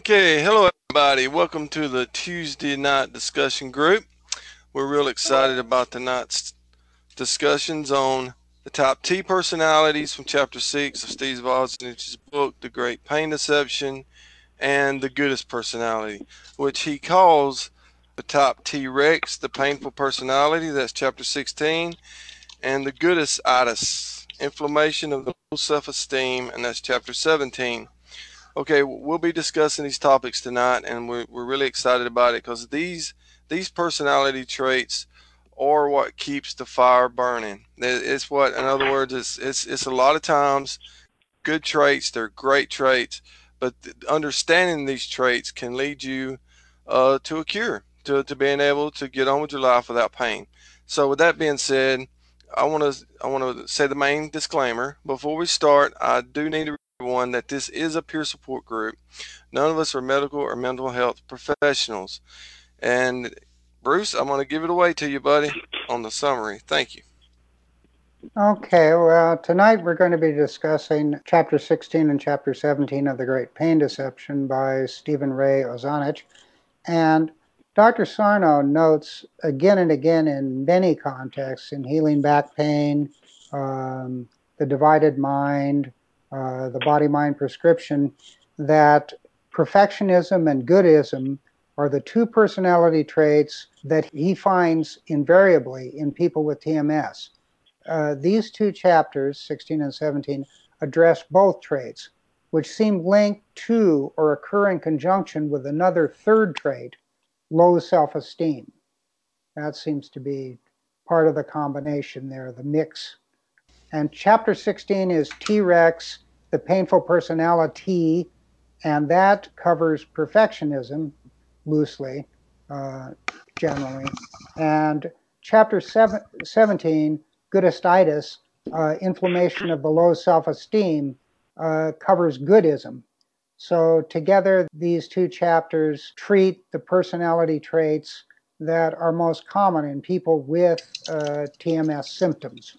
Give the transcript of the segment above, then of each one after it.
Okay, hello everybody. Welcome to the Tuesday night discussion group. We're real excited about tonight's discussions on the top T personalities from Chapter 6 of Steve Wozniak's book, The Great Pain Deception, and the Goodest Personality, which he calls the top T Rex, the painful personality, that's Chapter 16, and the Goodest itis, inflammation of the low self-esteem, and that's Chapter 17. Okay, we'll be discussing these topics tonight, and we're really excited about it because these personality traits are what keeps the fire burning. It's what, in other words, it's a lot of times good traits. They're great traits, but understanding these traits can lead you to a cure, to being able to get on with your life without pain. So, with that being said, I want to say the main disclaimer before we start. I do need to one that this is a peer support group. None of us are medical or mental health professionals. And Bruce, I'm going to give it away to you, buddy, on the summary. Thank you. Okay, well, tonight we're going to be discussing Chapter 16 and Chapter 17 of The Great Pain Deception by Stephen Ray Ozanich. And Dr. Sarno notes again and again in many contexts, in healing back pain, the divided mind, the body-mind prescription, that perfectionism and goodism are the two personality traits that he finds invariably in people with TMS. These two chapters, 16 and 17, address both traits, which seem linked to or occur in conjunction with another third trait, low self-esteem. That seems to be part of the combination there, the mix. And chapter 16 is T-Rex, the painful personality, and that covers perfectionism loosely, generally. And chapter 17, Goodistitis, inflammation of the low self-esteem, covers goodism. So together, these two chapters treat the personality traits that are most common in people with TMS symptoms.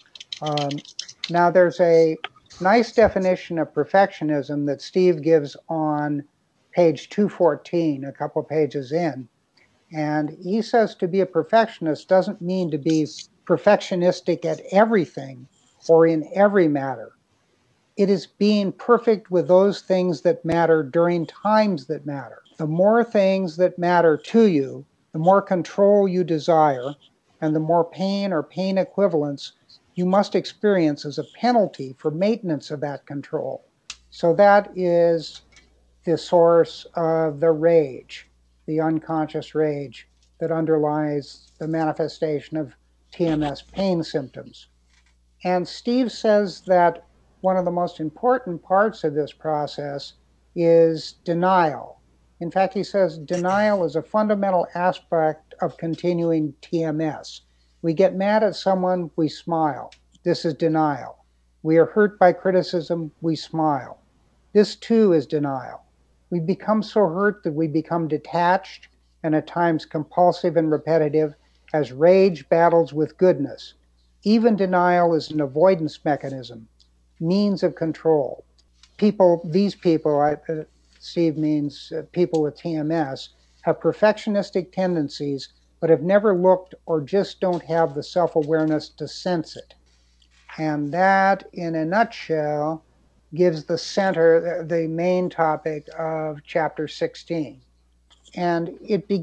Now, there's a nice definition of perfectionism that Steve gives on page 214, a couple pages in. And he says to be a perfectionist doesn't mean to be perfectionistic at everything or in every matter. It is being perfect with those things that matter during times that matter. The more things that matter to you, the more control you desire, and the more pain or pain equivalents you must experience as a penalty for maintenance of that control. So that is the source of the rage, the unconscious rage that underlies the manifestation of TMS pain symptoms. And Steve says that one of the most important parts of this process is denial. In fact, he says denial is a fundamental aspect of continuing TMS. We get mad at someone, we smile. This is denial. We are hurt by criticism, we smile. This too is denial. We become so hurt that we become detached and at times compulsive and repetitive as rage battles with goodness. Even denial is an avoidance mechanism, means of control. These people, Steve means people with TMS, have perfectionistic tendencies, but have never looked or just don't have the self-awareness to sense it. And that, in a nutshell, gives the center, the main topic of chapter 16. And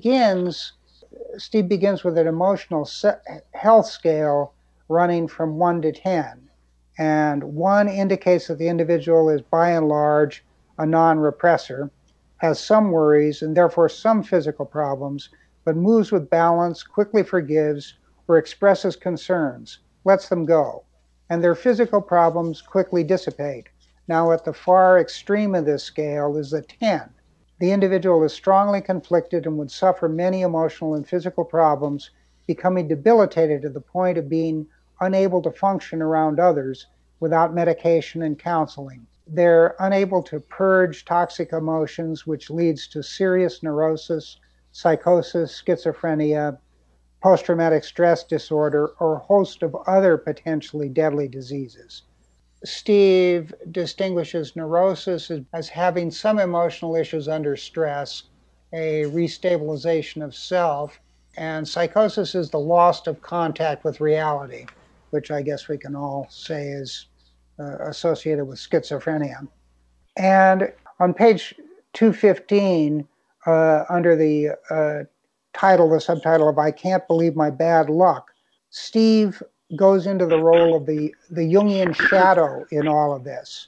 Steve begins with an emotional health scale running from 1 to 10. And 1 indicates that the individual is by and large a non-repressor, has some worries and therefore some physical problems, but moves with balance, quickly forgives, or expresses concerns, lets them go. And their physical problems quickly dissipate. Now, at the far extreme of this scale is a 10. The individual is strongly conflicted and would suffer many emotional and physical problems, becoming debilitated to the point of being unable to function around others without medication and counseling. They're unable to purge toxic emotions, which leads to serious neurosis, psychosis, schizophrenia, post-traumatic stress disorder, or a host of other potentially deadly diseases. Steve distinguishes neurosis as having some emotional issues under stress, a restabilization of self, and psychosis is the loss of contact with reality, which I guess we can all say is associated with schizophrenia. And on page 215, under the the subtitle of I Can't Believe My Bad Luck, Steve goes into the role of the Jungian shadow in all of this.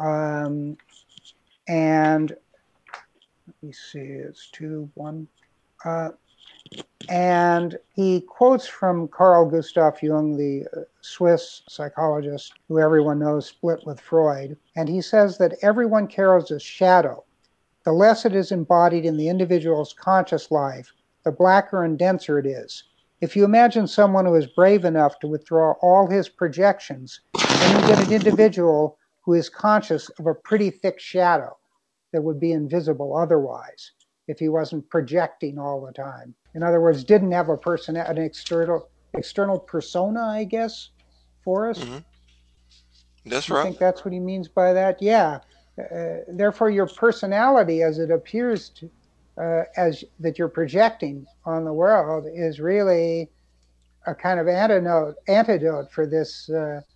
And let me see, it's 2-1. And he quotes from Carl Gustav Jung, the Swiss psychologist who everyone knows split with Freud. And he says that everyone carries a shadow. The less it is embodied in the individual's conscious life, the blacker and denser it is. If you imagine someone who is brave enough to withdraw all his projections, then you get an individual who is conscious of a pretty thick shadow that would be invisible otherwise if he wasn't projecting all the time. In other words, didn't have an external persona, I guess, for us. Mm-hmm. That's You right. think that's what he means by that? Yeah. Therefore, your personality, as it appears to, as that you're projecting on the world, is really a kind of antidote for this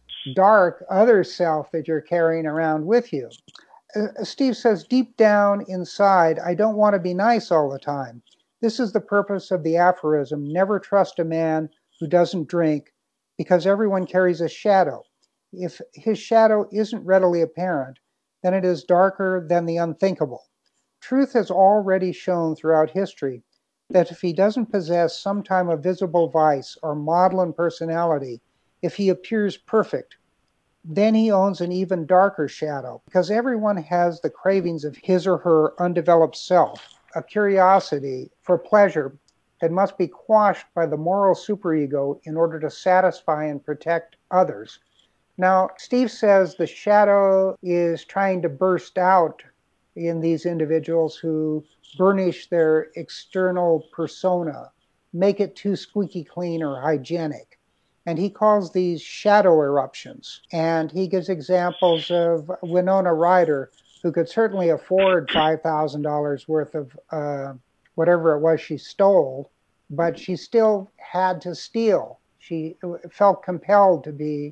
dark other self that you're carrying around with you. Steve says, deep down inside, I don't want to be nice all the time. This is the purpose of the aphorism, never trust a man who doesn't drink, because everyone carries a shadow. If his shadow isn't readily apparent, then it is darker than the unthinkable. Truth has already shown throughout history that if he doesn't possess some time of visible vice or maudlin personality, if he appears perfect, then he owns an even darker shadow, because everyone has the cravings of his or her undeveloped self, a curiosity for pleasure that must be quashed by the moral superego in order to satisfy and protect others. Now, Steve says the shadow is trying to burst out in these individuals who burnish their external persona, make it too squeaky clean or hygienic. And he calls these shadow eruptions. And he gives examples of Winona Ryder, who could certainly afford $5,000 worth of whatever it was she stole, but she still had to steal. She felt compelled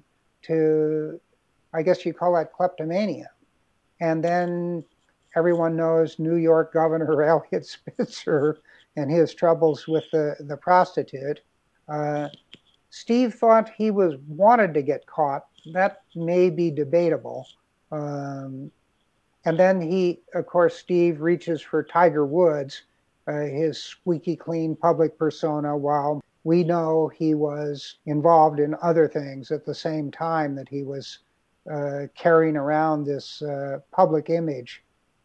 to, I guess you call that kleptomania. And then everyone knows New York Governor Eliot Spitzer and his troubles with the prostitute. Steve thought he wanted to get caught. That may be debatable. And then Steve reaches for Tiger Woods, his squeaky clean public persona, while we know he was involved in other things at the same time that he was carrying around this public image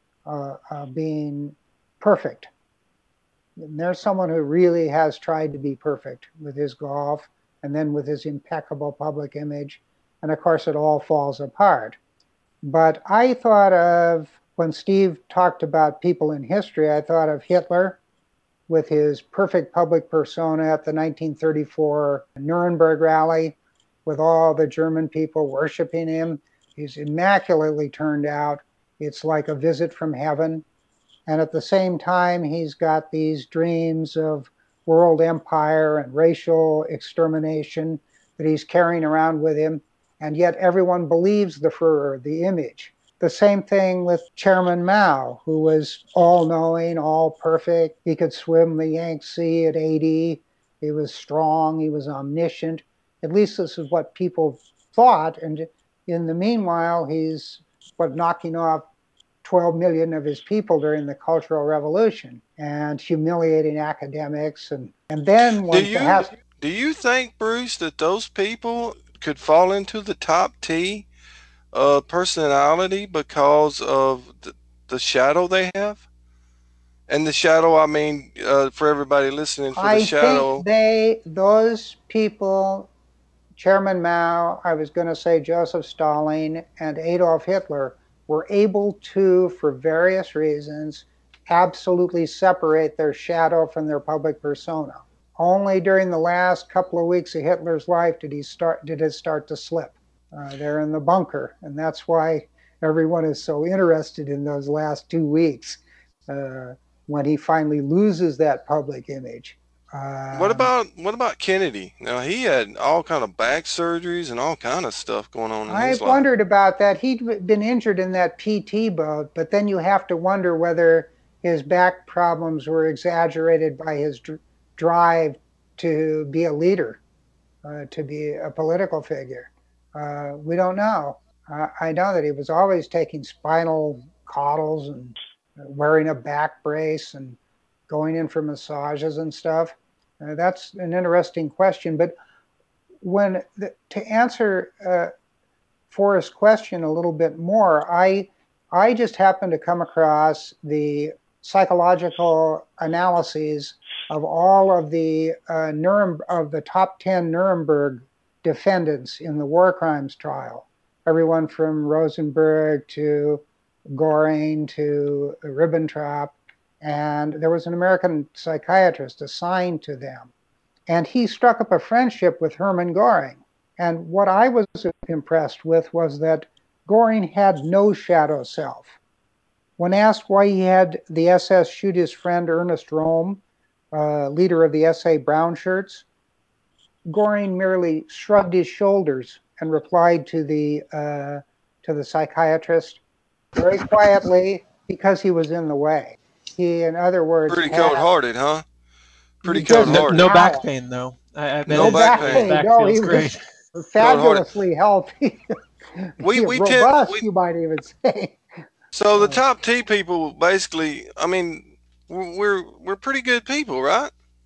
being perfect. And there's someone who really has tried to be perfect with his golf and then with his impeccable public image. And of course, it all falls apart. But I thought of, when Steve talked about people in history, I thought of Hitler with his perfect public persona at the 1934 Nuremberg rally, with all the German people worshiping him. He's immaculately turned out. It's like a visit from heaven. And at the same time, he's got these dreams of world empire and racial extermination that he's carrying around with him. And yet everyone believes the Führer, the image. The same thing with Chairman Mao, who was all-knowing, all perfect. He could swim the Yangtze at 80. He was strong. He was omniscient. At least this is what people thought. And in the meanwhile, he's knocking off 12 million of his people during the Cultural Revolution and humiliating academics. And then Do one you has... do you think, Bruce, that those people could fall into the top T personality because of the shadow they have? And the shadow, I mean, for everybody listening, for the I think shadow. those people, Chairman Mao, I was going to say Joseph Stalin, and Adolf Hitler, were able to, for various reasons, absolutely separate their shadow from their public persona. Only during the last couple of weeks of Hitler's life did it start to slip. They're in the bunker, and that's why everyone is so interested in those last 2 weeks when he finally loses that public image. What about Kennedy? Now he had all kind of back surgeries and all kind of stuff going on in his I've life. wondered about that. He'd been injured in that PT boat, but then you have to wonder whether his back problems were exaggerated by his drive to be a leader, to be a political figure. We don't know. I know that he was always taking spinal coddles and wearing a back brace and going in for massages and stuff. That's an interesting question. But to answer Forrest's question a little bit more, I just happened to come across the psychological analyses of all of the of the top 10 Nuremberg defendants in the war crimes trial. Everyone from Rosenberg to Goring to Ribbentrop, and there was an American psychiatrist assigned to them. And he struck up a friendship with Hermann Goring. And what I was impressed with was that Goring had no shadow self. When asked why he had the SS shoot his friend Ernest Röhm, leader of the SA Brown Shirts, Goring merely shrugged his shoulders and replied to the psychiatrist very quietly because he was in the way. He, in other words, Pretty had cold-hearted, huh? Pretty just No, cold-hearted. no back talent. pain though. I bet No No back his back pain. pain. back No, he feels was great. Cold-hearted. fabulously healthy. We we tend Robust, we you might even say. So the top T people, basically, I mean, we're pretty good people, right?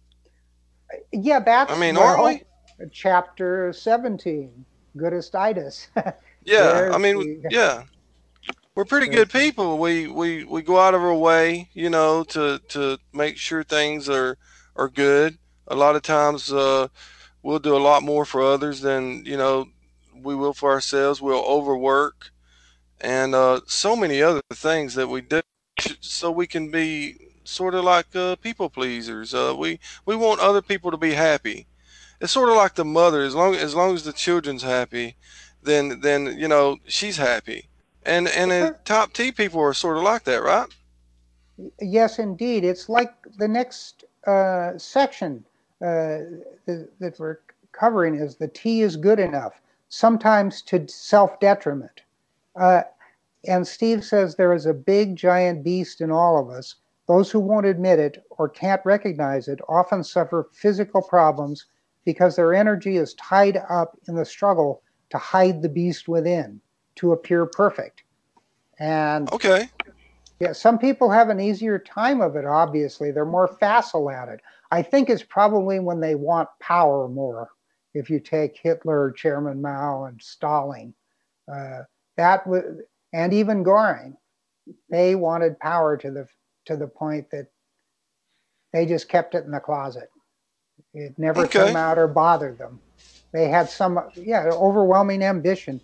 Yeah, I that's, mean, aren't well, we? chapter 17, goodestitis. Yeah. I There's mean, the, yeah, we're pretty good there's the, people. We go out of our way, to make sure things are good. A lot of times, we'll do a lot more for others than we will for ourselves. We'll overwork and so many other things that we do so we can be sort of like people pleasers. We want other people to be happy. It's sort of like the mother. As long as the children's happy, then she's happy. And the sure. top T people are sort of like that, right? Yes, indeed. It's like the next section that we're covering is the T is good enough, sometimes to self-detriment. Uh, And Steve says there is a big giant beast in all of us. Those who won't admit it or can't recognize it often suffer physical problems because their energy is tied up in the struggle to hide the beast within, to appear perfect. And Okay. yeah, some people have an easier time of it, obviously. They're more facile at it. I think it's probably when they want power more. If you take Hitler, Chairman Mao, and Stalin, uh, that was, and even Goring, they wanted power to the point that they just kept it in the closet. It never came Okay. out or bothered them. They had some, yeah, overwhelming ambition.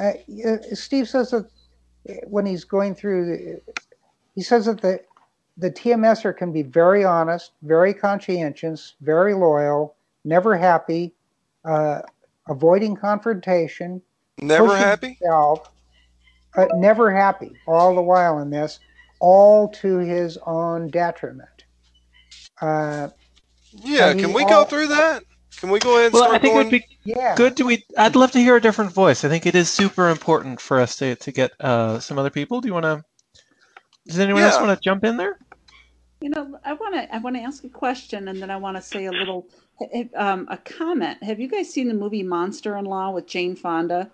Steve says that when he's going through, he says that the TMSer can be very honest, very conscientious, very loyal, never happy, uh, avoiding confrontation, Never pushing happy? himself, never happy all the while in this, all to his own detriment. Uh, Yeah. and Can he we go all, through that? Can we go ahead and Well, I start think it would going? be yeah, good to we. I'd love to hear a different voice. I think it is super important for us to get some other people. Do you want to? Does anyone else Yeah. want to jump in there? I want to ask a question, and then I want to say a little a comment. Have you guys seen the movie Monster in Law with Jane Fonda?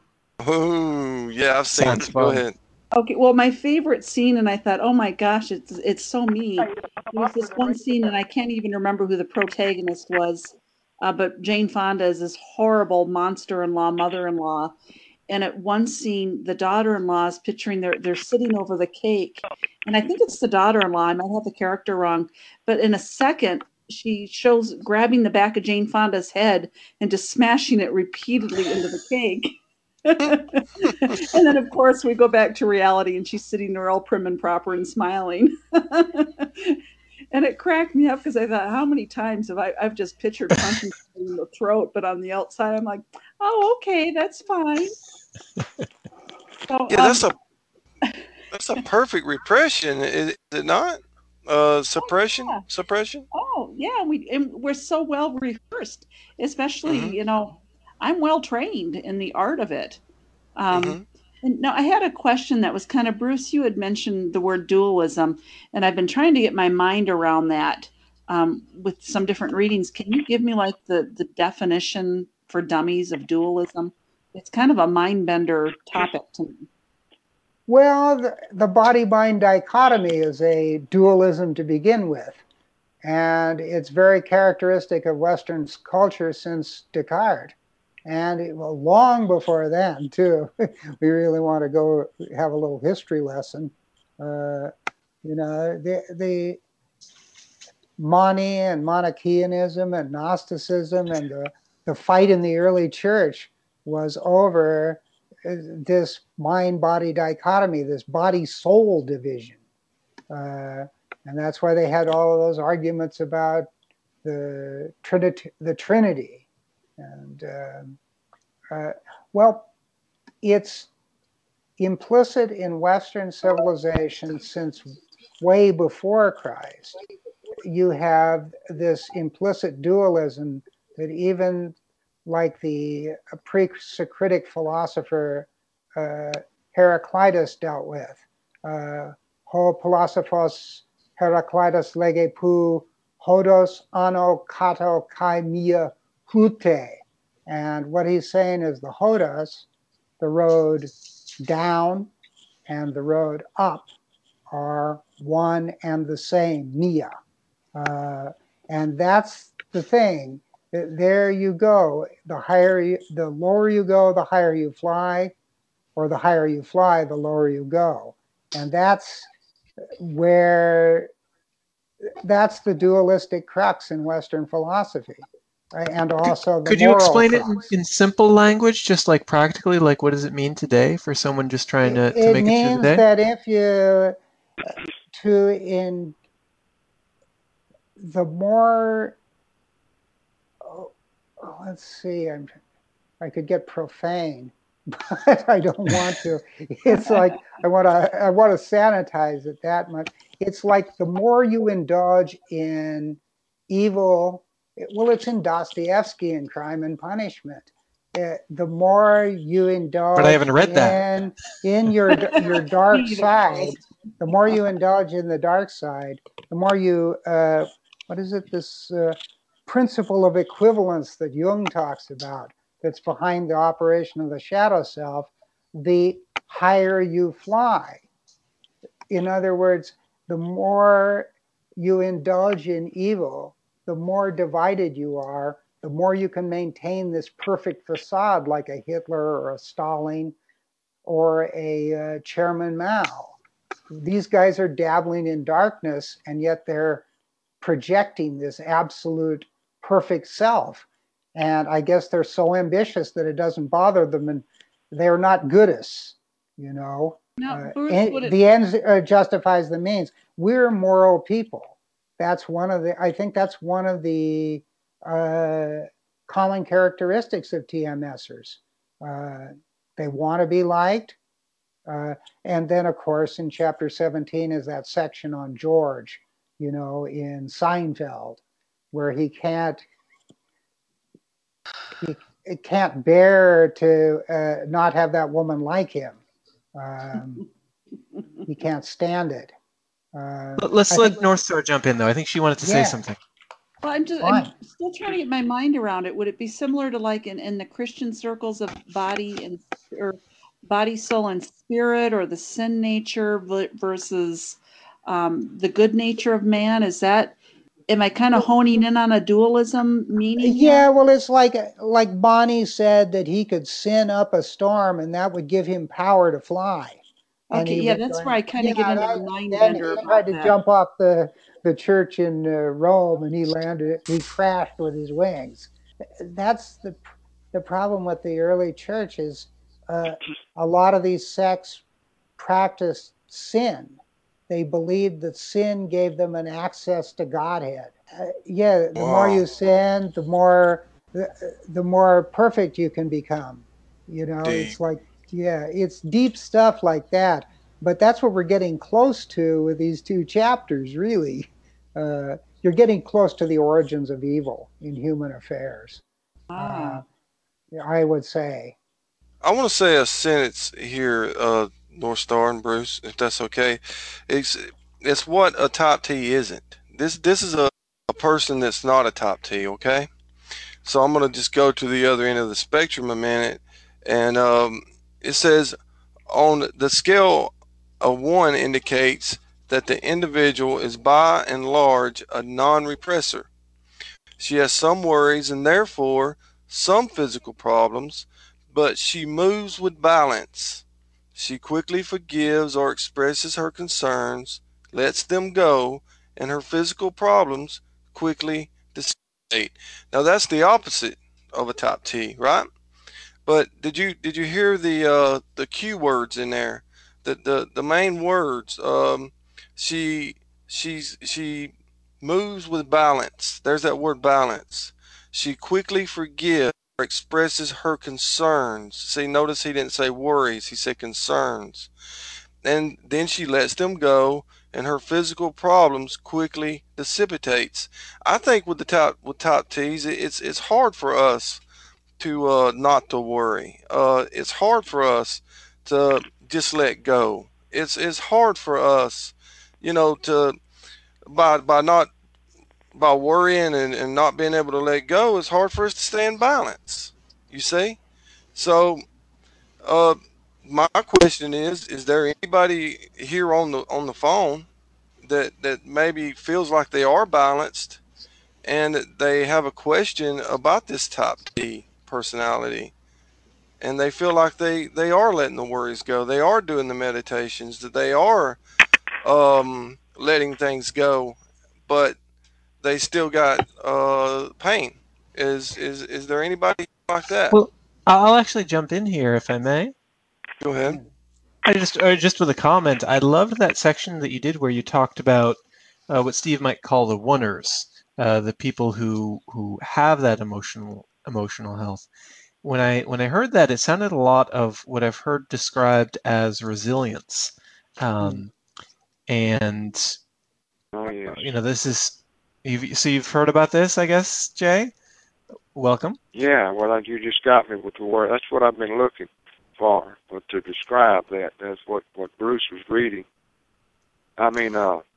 Oh, yeah. I've seen Sounds it. Go fun. ahead. Okay, well, my favorite scene, and I thought, oh my gosh, it's so me. There was this one scene, and I can't even remember who the protagonist was, but Jane Fonda is this horrible monster-in-law, mother-in-law, and at one scene, the daughter-in-law is picturing they're sitting over the cake, and I think it's the daughter-in-law. I might have the character wrong, but in a second, she shows grabbing the back of Jane Fonda's head and just smashing it repeatedly into the cake. And then, of course, we go back to reality, and she's sitting there all prim and proper and smiling. And it cracked me up because I thought, how many times I've just pictured punching somebody in the throat, but on the outside, I'm like, oh, okay, that's fine. So, Yeah, that's a perfect repression, is it not? Suppression, yeah. suppression. Oh, yeah, we're so well rehearsed, especially, Mm-hmm. I'm well trained in the art of it. Um, Mm-hmm. and now I had a question that was kind of Bruce, you had mentioned the word dualism, and I've been trying to get my mind around that with some different readings. Can you give me like the definition for dummies of dualism? It's kind of a mind bender topic to me. Well, the body-mind dichotomy is a dualism to begin with. And it's very characteristic of Western culture since Descartes. And well, long before then, too. We really want to go have a little history lesson. The Mani and Manichaeanism and Gnosticism and the fight in the early church was over this mind-body dichotomy, this body-soul division. And that's why they had all of those arguments about the Trinity. And well, it's implicit in Western civilization since way before Christ. You have this implicit dualism that even like the pre-Socratic philosopher Heraclitus dealt with. Ho philosophos Heraclitus lege pu hodos ano kato kai mia hute. And what he's saying is the hodos, the road down and the road up, are one and the same, mia. And that's the thing. There you go. The lower you go, the higher you fly, or the higher you fly, the lower you go. And that's the dualistic crux in Western philosophy, right? And also the Could you moral explain it crux. in simple language, just like practically, like what does it mean today for someone just trying to It make it through the means day? that if you the more, let's see, I could get profane, but I don't want to. It's like I want to sanitize it that much. It's like the more you indulge in evil, well, it's in Dostoevsky in Crime and Punishment. The more you But I indulge haven't read that. in your Me dark either, side, Charles. the more you indulge in the dark side, the more you what is it? This principle of equivalence that Jung talks about, that's behind the operation of the shadow self, the higher you fly. In other words, the more you indulge in evil, the more divided you are, the more you can maintain this perfect facade like a Hitler or a Stalin or a Chairman Mao. These guys are dabbling in darkness, and yet they're projecting this absolute perfect self. And I guess they're so ambitious that it doesn't bother them, and they're not goodists, you know. Now, Bruce, The ends justifies the means. We're moral people. I think that's one of the common characteristics of TMSers. They want to be liked. And then, of course, in chapter 17 is that section on George, in Seinfeld, where he can't bear to not have that woman like him. He can't stand it. Let's let North Star jump in, though. I think she wanted to say something. Well, I'm still trying to get my mind around it. Would it be similar to like in the Christian circles of body, soul, and spirit, or the sin nature versus the good nature of man? Am I kind of honing in on a dualism meaning here? Yeah, well, it's like Bonnie said that he could sin up a storm and that would give him power to fly. Okay, yeah, that's where I kind of get into the mind then bender he about tried to that. jump off the church in Rome, and he crashed with his wings. That's the problem with the early church is a lot of these sects practiced sin. They believed that sin gave them an access to Godhead. The more you sin, the more perfect you can become. Deep. It's like Yeah, it's deep stuff like that. But that's what we're getting close to with these two chapters, really. You're getting close to the origins of evil in human affairs, uh, Ah. I would say. I want to say a sentence here, North Star and Bruce, if that's okay. It's it's what a top T isn't. This is a person that's not a top T. Okay, so I'm gonna just go to the other end of the spectrum a minute, and it says on the scale of 1 indicates that the individual is by and large a non-repressor. She has some worries and therefore some physical problems, but she moves with balance. She quickly forgives or expresses her concerns, lets them go, and her physical problems quickly dissipate. Now that's the opposite of a top T, right? But did you hear the Q words in there? The main words. She she moves with balance. There's that word balance. She quickly forgives or expresses her concerns. See, notice he didn't say worries. He said concerns. And then she lets them go, and her physical problems quickly dissipates. I think with top T's, it's hard for us to not to worry. It's hard for us to just let go. It's hard for us, to by not by worrying and not being able to let go. It's hard for us to stay in balance. You see, so uh, my question is there anybody here on the phone that maybe feels like they are balanced and they have a question about this top T personality? And they feel like they are letting the worries go. They are doing the meditations. That they are letting things go, but they still got pain. Is there anybody like that? Well, I'll actually jump in here if I may. Go ahead. Yeah. I just with a comment. I loved that section that you did where you talked about what Steve might call the oneers, the people who have that emotional health. When I heard that, it sounded a lot of what I've heard described as resilience, um, and Oh, yes. this is you've heard about this, I guess, Jay. Welcome. Yeah, well, you just got me with the word. That's what I've been looking for, but to describe that. That's what Bruce was reading. I mean,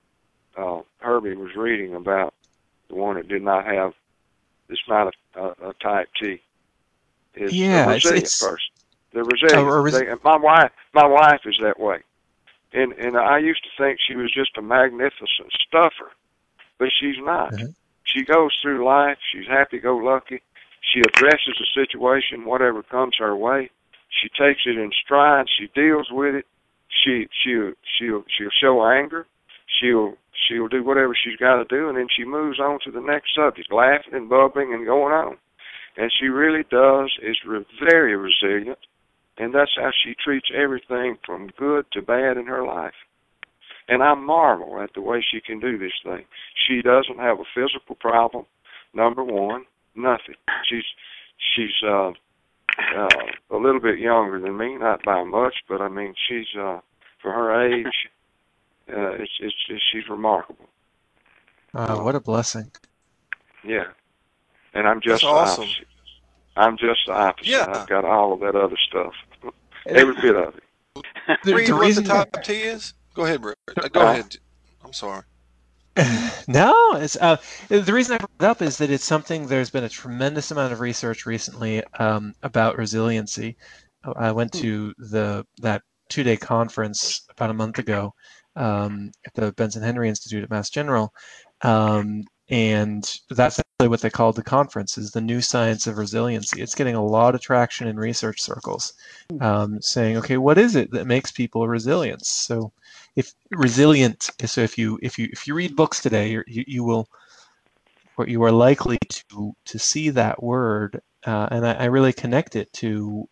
Herbie was reading about the one that did not have, it's not a type T. Is a Yeah, resilient it's person. They're a, resilient. a res- My wife is that way. And I used to think she was just a magnificent stuffer, but she's not. uh She goes through life. She's happy-go-lucky. She addresses the situation, whatever comes her way. She takes it in stride. She deals with it. She'll show anger. She'll do whatever she's got to do, and then she moves on to the next subject, laughing and bubbling and going on. And she really is very resilient, and that's how she treats everything from good to bad in her life. And I marvel at the way she can do this thing. She doesn't have a physical problem. Number one, nothing. She's a little bit younger than me, not by much, but I mean she's for her age, she's remarkable. what a blessing. Yeah, and I'm That's just the awesome. opposite. I'm just the opposite. Yeah. I've got all of that other stuff, every bit of it. Read The what the reason top T is. Go ahead, Bruce. Go ahead. I'm sorry. No, it's the reason I brought it up is that it's something. There's been a tremendous amount of research recently about resiliency. I went to that 2-day conference about a month ago at the Benson Henry Institute at Mass General, and that's actually what they called the conference, is the new science of resiliency. It's getting a lot of traction in research circles, saying, okay, what is it that makes people resilient? So if you read books today, you are likely to see that word, and I really connect it to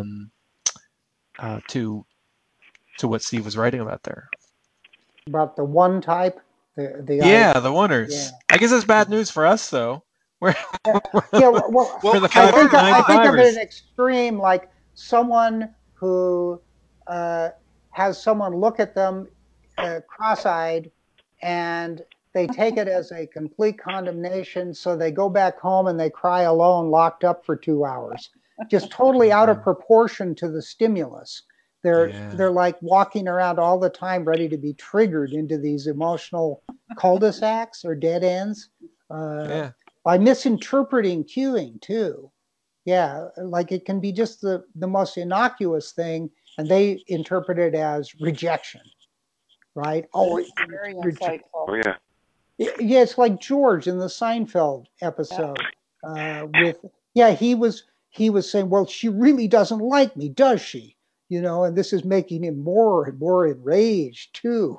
what Steve was writing about there. About the one type, the Yeah, the oneers. Yeah. I guess that's bad news for us, though. We're Yeah, well, Well, the I think 5.9 I think of it survivors. an extreme, like someone who has someone look at them cross-eyed, and they take it as a complete condemnation, so they go back home and they cry alone, locked up for 2 hours, just totally out of proportion to the stimulus. They're like walking around all the time ready to be triggered into these emotional cul-de-sacs or dead ends by misinterpreting cueing too. Yeah, like it can be just the most innocuous thing, and they interpret it as rejection, right? Oh, very insightful. Oh, yeah. Yeah, it's like George in the Seinfeld episode. He was saying, well, she really doesn't like me, does she? You know, and this is making him more and more enraged too.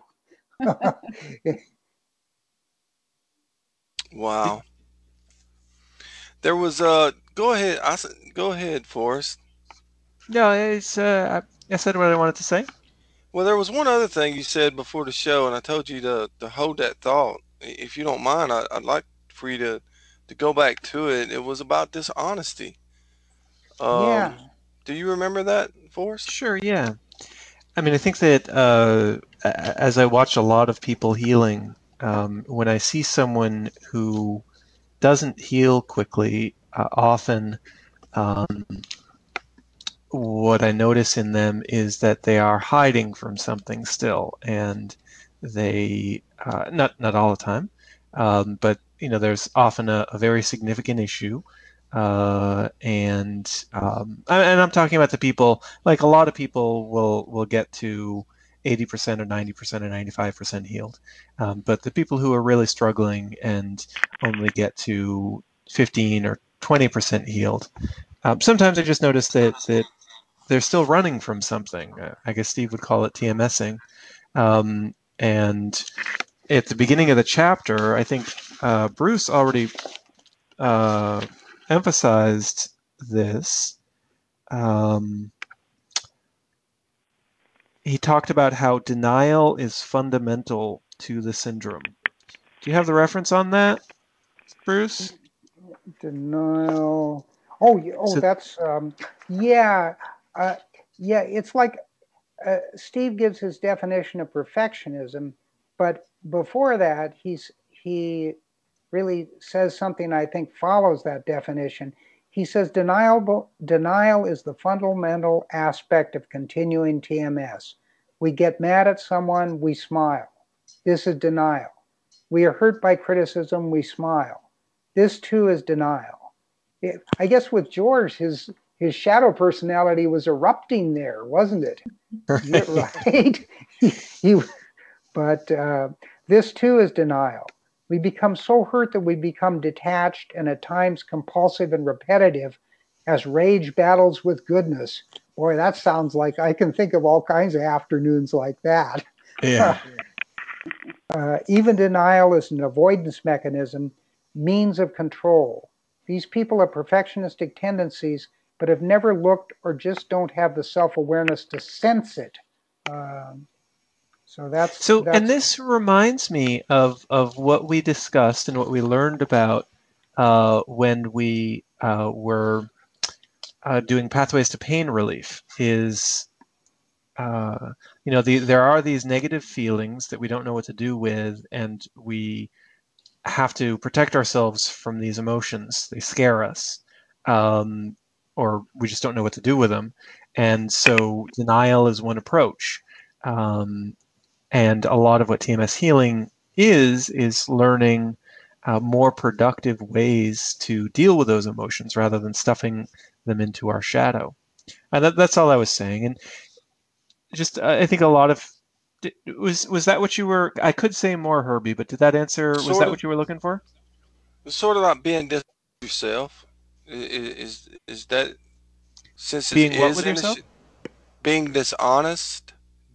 Wow. There was go ahead. Go ahead, Forrest. No, I said what I wanted to say. Well, there was one other thing you said before the show, and I told you to hold that thought. If you don't mind, I'd like for you to go back to it. It was about dishonesty. Yeah. Do you remember that, Forrest? Sure, yeah. I mean, I think that as I watch a lot of people healing, when I see someone who doesn't heal quickly, often what I notice in them is that they are hiding from something still, and they not all the time, but there's often a very significant issue, and I'm talking about the people, like a lot of people will get to 80% or 90% or 95% healed, but the people who are really struggling and only get to 15 or 20% healed, sometimes I just notice that they're still running from something. I guess Steve would call it TMSing. And at the beginning of the chapter, I think Bruce already emphasized this. He talked about how denial is fundamental to the syndrome. Do you have the reference on that, Bruce? Denial. That's yeah. It's like Steve gives his definition of perfectionism, but before that, he really says something I think follows that definition. He says denial is the fundamental aspect of continuing TMS. We get mad at someone, we smile. This is denial. We are hurt by criticism, we smile. This too is denial. I guess with George, his shadow personality was erupting there, wasn't it? Right? But this too is denial. We become so hurt that we become detached and at times compulsive and repetitive as rage battles with goodness. Boy, that sounds like I can think of all kinds of afternoons like that. Yeah. Even denial is an avoidance mechanism, means of control. These people have perfectionistic tendencies, but have never looked or just don't have the self-awareness to sense it. And this reminds me of what we discussed and what we learned about when we were doing Pathways to Pain Relief. Is there are these negative feelings that we don't know what to do with, and we have to protect ourselves from these emotions. They scare us, or we just don't know what to do with them. And so denial is one approach. And a lot of what TMS healing is learning more productive ways to deal with those emotions rather than stuffing them into our shadow. And that's all I was saying. And just I think a lot of was that what you were? I could say more, Herbie, but did that answer? Was that what you were looking for? It's sort of like being dishonest with yourself. Is that since being it what is with yourself? Being dishonest?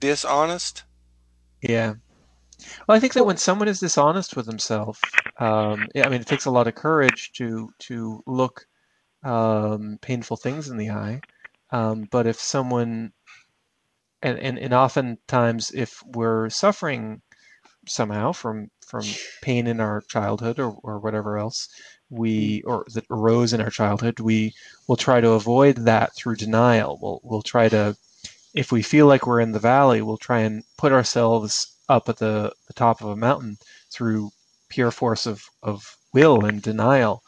Yeah. Well, I think that when someone is dishonest with himself, it takes a lot of courage to look painful things in the eye. But if someone, and oftentimes if we're suffering somehow from pain in our childhood or whatever else or that arose in our childhood, we will try to avoid that through denial. We'll try to if we feel like we're in the valley, we'll try and put ourselves up at the top of a mountain through pure force of will and denial.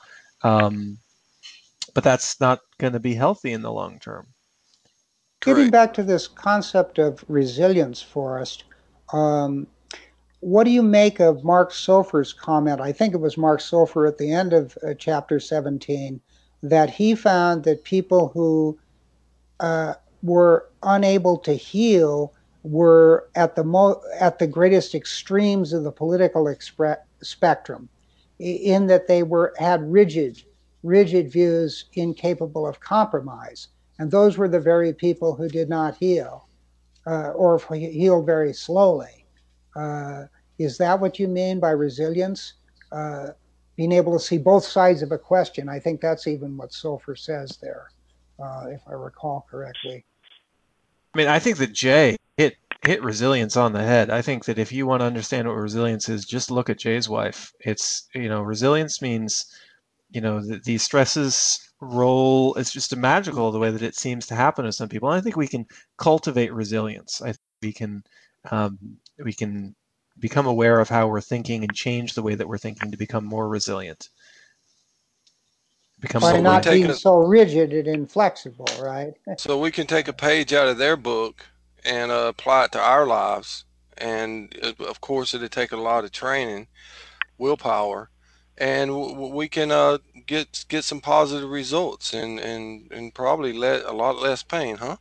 But that's not going to be healthy in the long term. Getting Correct. back to this concept of resilience, Forrest, what do you make of Mark Sofer's comment? I think it was Mark Sofer at the end of chapter 17, that he found that people who were unable to heal were at the greatest extremes of the political spectrum, in that they had rigid views incapable of compromise, and those were the very people who did not heal, or healed very slowly. Is that what you mean by resilience? Being able to see both sides of a question. I think that's even what Sofer says there, if I recall correctly. I mean, I think that Jay hit resilience on the head. I think that if you want to understand what resilience is, just look at Jay's wife. It's, resilience means, these stresses roll. It's just a magical the way that it seems to happen to some people. And I think we can cultivate resilience. I think we can become aware of how we're thinking and change the way that we're thinking to become more resilient. By not being so rigid and inflexible, right? So we can take a page out of their book and apply it to our lives. And of course, it'd take a lot of training, willpower, and we can get some positive results and probably a lot less pain, huh?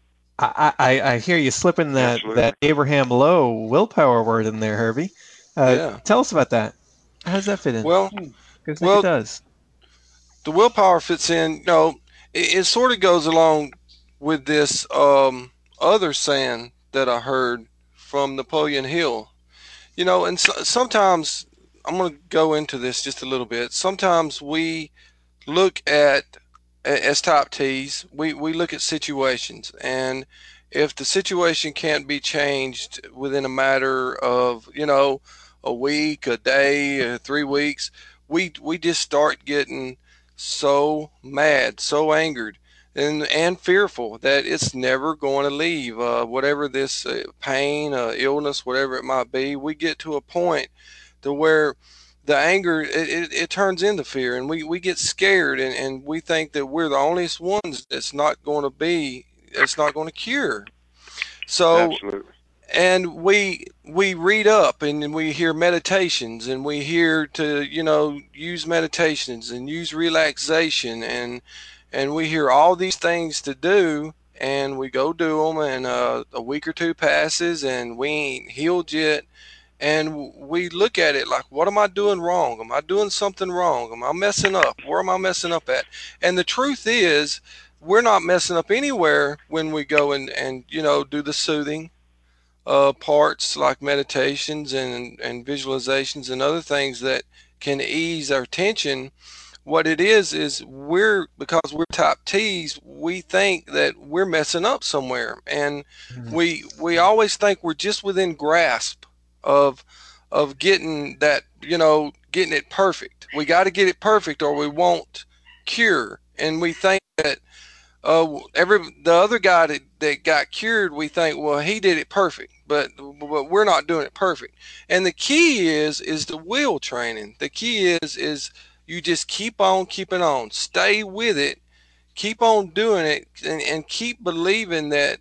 I hear you slipping that Abraham Lowe willpower word in there, Herbie. Yeah. Tell us about that. How does that fit in? Well, because it does. The willpower fits in. It sort of goes along with this other saying that I heard from Napoleon Hill. And sometimes I'm going to go into this just a little bit. Sometimes we look at, as top T's, we look at situations, and if the situation can't be changed within a matter of a week, a day, 3 weeks, we just start getting so mad, so angered, and fearful that it's never going to leave. Whatever this pain, illness, whatever it might be, we get to a point to where the anger it turns into fear, and we get scared, and we think that we're the only ones it's not going to cure. So Absolutely. And we read up and we hear meditations, and we hear to use meditations and use relaxation, and we hear all these things to do, and we go do them, and a week or two passes and we ain't healed yet. And we look at it like, what am I doing wrong? Am I doing something wrong? Am I messing up? Where am I messing up at? And the truth is, we're not messing up anywhere when we go and do the soothing parts like meditations and visualizations and other things that can ease our tension. What it is because we're top T's, we think that we're messing up somewhere, and we always think we're just within grasp of getting that, getting it perfect. We got to get it perfect or we won't cure. And we think that the other guy that got cured, we think, well, he did it perfect, but we're not doing it perfect. And the key is the will training. The key is you just keep on keeping on, stay with it, keep on doing it, and keep believing that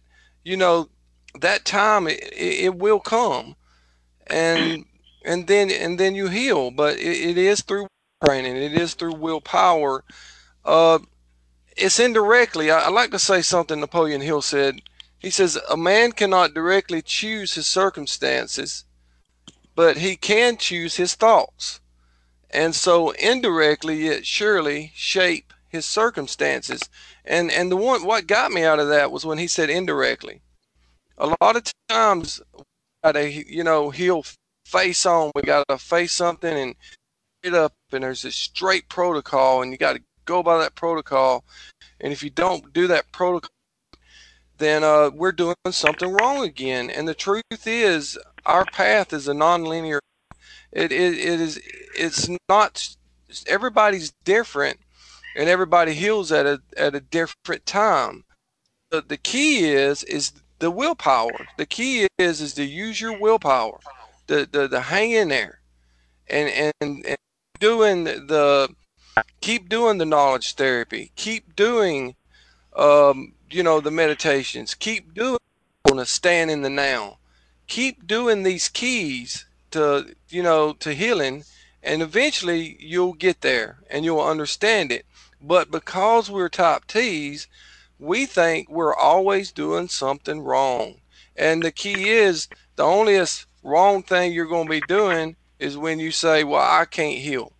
that time it will come, and then you heal. But it is through training. It is through willpower. It's indirectly. I like to say something Napoleon Hill said. He says, a man cannot directly choose his circumstances, but he can choose his thoughts. And so indirectly, yet surely shape his circumstances. And what got me out of that was when he said indirectly. A lot of times, we gotta, heal face on. We gotta face something and get up. And there's this straight protocol, and you got to go by that protocol. And if you don't do that protocol, then we're doing something wrong again. And the truth is, our path is a nonlinear. It's not. Everybody's different, and everybody heals at a different time. The key is the willpower. The key is to use your willpower, the hang in there, and doing keep doing the knowledge therapy, keep doing the meditations, keep doing on a stand in the now, keep doing these keys to healing, and eventually you'll get there and you'll understand it. But because we're top T's, we think we're always doing something wrong. And the key is the only wrong thing you're going to be doing is when you say, "Well, I can't heal.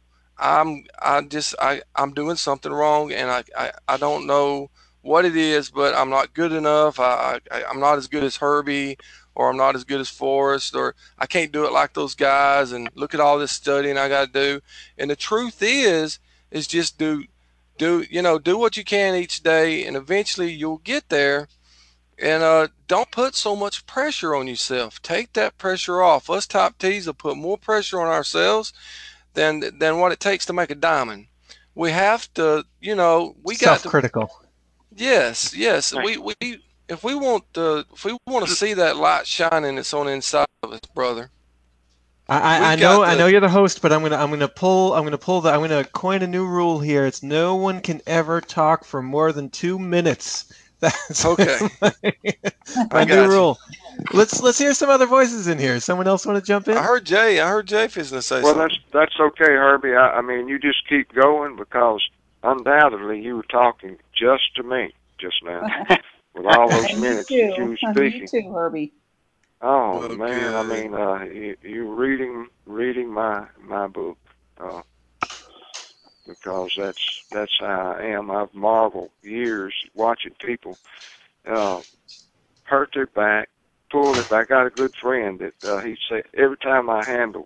I'm doing something wrong, and I don't know what it is, but I'm not good enough. I'm not as good as Herbie, or I'm not as good as Forrest, or I can't do it like those guys. And look at all this studying I got to do." And the truth is just do what you can each day, and eventually you'll get there. And don't put so much pressure on yourself. Take that pressure off. Us top T's will put more pressure on ourselves than what it takes to make a diamond. We have to, we got to. Self-critical. Yes. We if we want to see that light shining that's on the inside of us, brother. I know you're the host, but I'm gonna coin a new rule here. It's no one can ever talk for more than 2 minutes. That's okay. my new rule. Let's hear some other voices in here. Someone else want to jump in? I heard Jay fixing to say something. Well, that's okay, Herbie. I mean, you just keep going, because undoubtedly you were talking just to me just now with all those minutes that you were speaking. Me too, Herbie. Oh man, I mean, you reading my book, because that's how I am. I've marveled years watching people hurt their back, pull it back. I got a good friend that he said every time I handle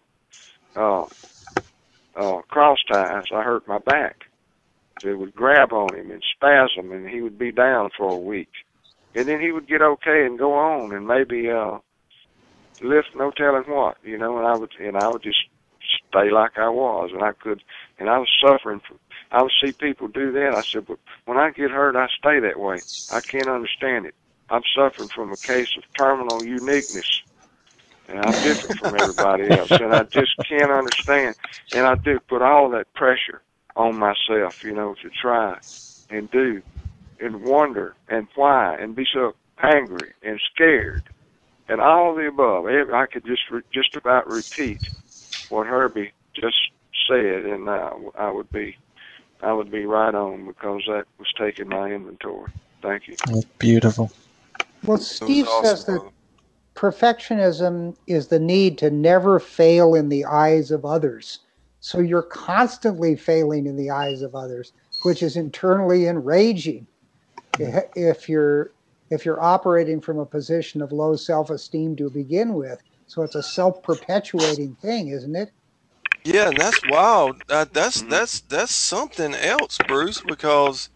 cross ties, I hurt my back. It would grab on him and spasm, and he would be down for a week, and then he would get okay and go on, and maybe lift no telling what, and I would just stay like I was, and I was suffering from. I would see people do that. I said, but when I get hurt, I stay that way. I can't understand it. I'm suffering from a case of terminal uniqueness, and I'm different from everybody else, and I just can't understand. And I do put all that pressure on myself, to try and do and wonder and why and be so angry and scared and all of the above. I could just about repeat what Herbie just said, and I would be right on, because that was taking my inventory. Thank you. That's beautiful. Well, Steve says that perfectionism is the need to never fail in the eyes of others. So you're constantly failing in the eyes of others, which is internally enraging. If you're operating from a position of low self-esteem to begin with, so it's a self-perpetuating thing, isn't it? Yeah, and that's wild. That's something else, Bruce, because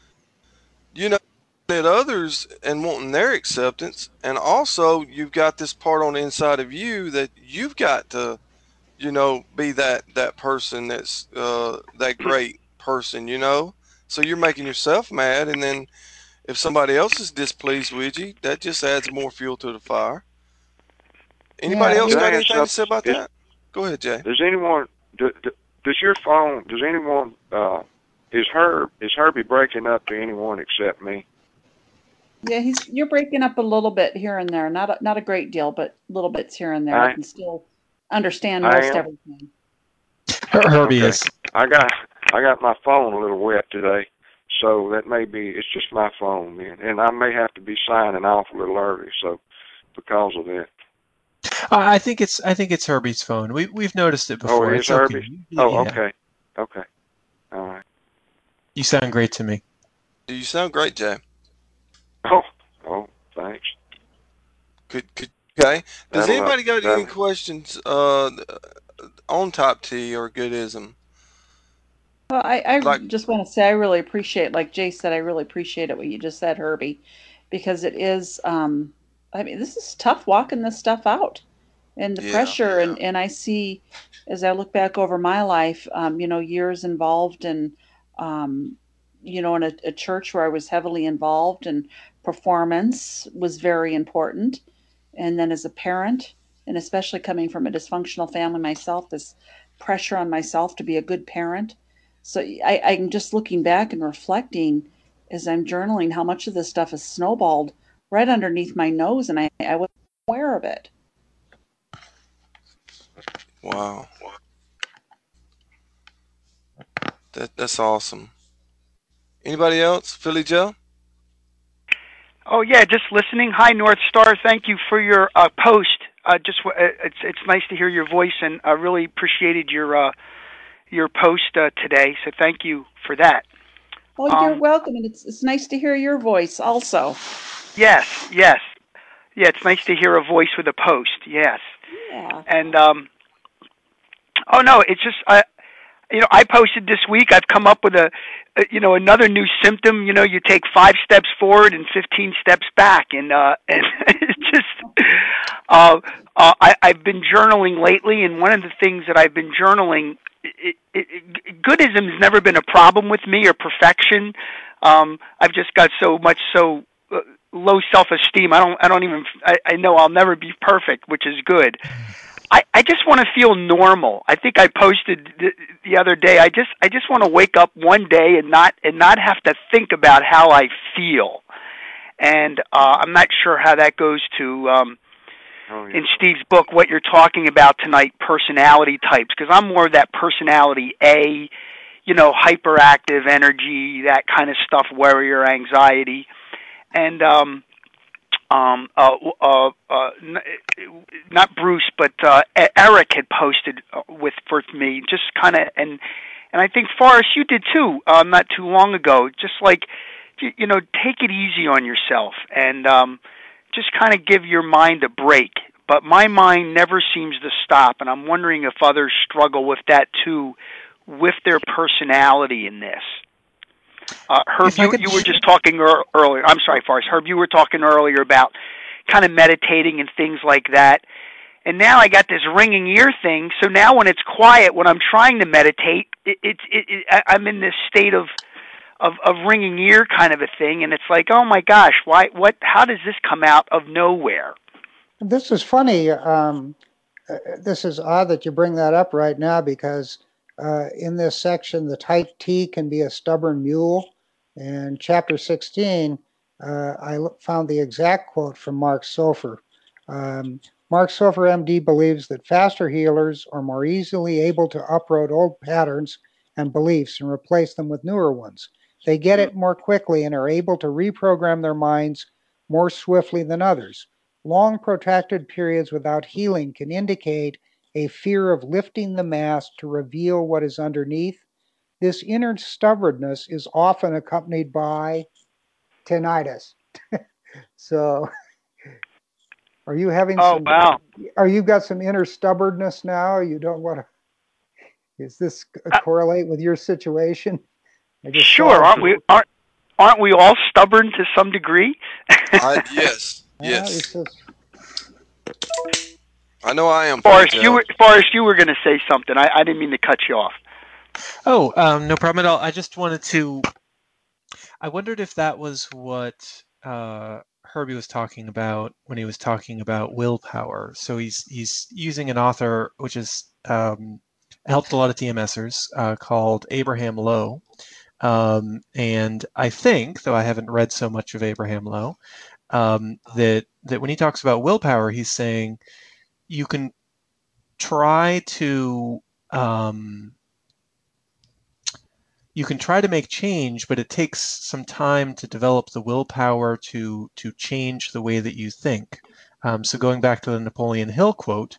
at others and wanting their acceptance, and also you've got this part on the inside of you that you've got to, be that person that's that great person, So you're making yourself mad, and then if somebody else is displeased with you, that just adds more fuel to the fire. Anybody else got anything to say about that? Go ahead, Jay. Does anyone? Does your phone? Does anyone? Is Herbie breaking up to anyone except me? Yeah, you're breaking up a little bit here and there. Not a great deal, but little bits here and there. I can still understand most everything. Herbie is. I got my phone a little wet today, so that may be. It's just my phone, man, and I may have to be signing off a little early, so because of that. I think it's Herbie's phone. We've noticed it before. Oh, it's Herbie. Okay. Oh, yeah. Okay. All right. You sound great to me. Do you sound great, Jay? Oh, thanks. Okay. Does anybody got any questions on Top T or Goodism? Well, I just want to say I really appreciate, like Jay said, I really appreciate it what you just said, Herbie, because it is. This is tough walking this stuff out, and the pressure, and I see, as I look back over my life, years involved in, in a church where I was heavily involved and performance was very important. And then as a parent, and especially coming from a dysfunctional family myself, this pressure on myself to be a good parent. So I'm just looking back and reflecting as I'm journaling how much of this stuff has snowballed right underneath my nose, and I wasn't aware of it. Wow. That's awesome. Anybody else? Philly Joe? Oh yeah, just listening. Hi North Star, thank you for your post. It's nice to hear your voice, and I really appreciated your post today. So thank you for that. Oh, you're welcome, and it's nice to hear your voice also. Yes, yeah, it's nice to hear a voice with a post. Yes. Yeah. And oh no, it's just I posted this week. I've come up with another new symptom. You take 5 steps forward and 15 steps back, and it's just I've been journaling lately, and one of the things that I've been journaling, goodism has never been a problem with me, or perfection. I've just got so low self-esteem. I know I'll never be perfect, which is good. I just want to feel normal. I think I posted the other day. I just want to wake up one day and not have to think about how I feel. And I'm not sure how that goes to in Steve's book, what you're talking about tonight, personality types, because I'm more of that personality A, hyperactive energy, that kind of stuff, worrier, anxiety, and not Bruce, but Eric had posted for me, just kind of, and I think Forrest, you did too, not too long ago. Just like, take it easy on yourself, and just kind of give your mind a break. But my mind never seems to stop, and I'm wondering if others struggle with that too, with their personality in this. Herb, you were just talking earlier. I'm sorry, Forrest. Herb, you were talking earlier about kind of meditating and things like that. And now I got this ringing ear thing. So now when it's quiet, when I'm trying to meditate, I'm in this state of ringing ear kind of a thing. And it's like, oh my gosh, how does this come out of nowhere? This is funny. This is odd that you bring that up right now, because in this section, the type T can be a stubborn mule. In chapter 16, I found the exact quote from Mark Sofer. Mark Sofer, MD, believes that faster healers are more easily able to uproot old patterns and beliefs and replace them with newer ones. They get it more quickly and are able to reprogram their minds more swiftly than others. Long protracted periods without healing can indicate a fear of lifting the mask to reveal what is underneath. This inner stubbornness is often accompanied by tinnitus. So, are you having wow. Are you got some inner stubbornness now? You don't want to. Is this correlate with your situation? Sure, aren't we all stubborn to some degree? Yes. I know I am. Forrest, you were going to say something. I didn't mean to cut you off. Oh, no problem at all. I just wanted to. I wondered if that was what Herbie was talking about when he was talking about willpower. So he's using an author which has helped a lot of TMSers called Abraham Lowe. And I think, though I haven't read so much of Abraham Lowe, that when he talks about willpower, he's saying you can try to make change, but it takes some time to develop the willpower to change the way that you think. So going back to the Napoleon Hill quote,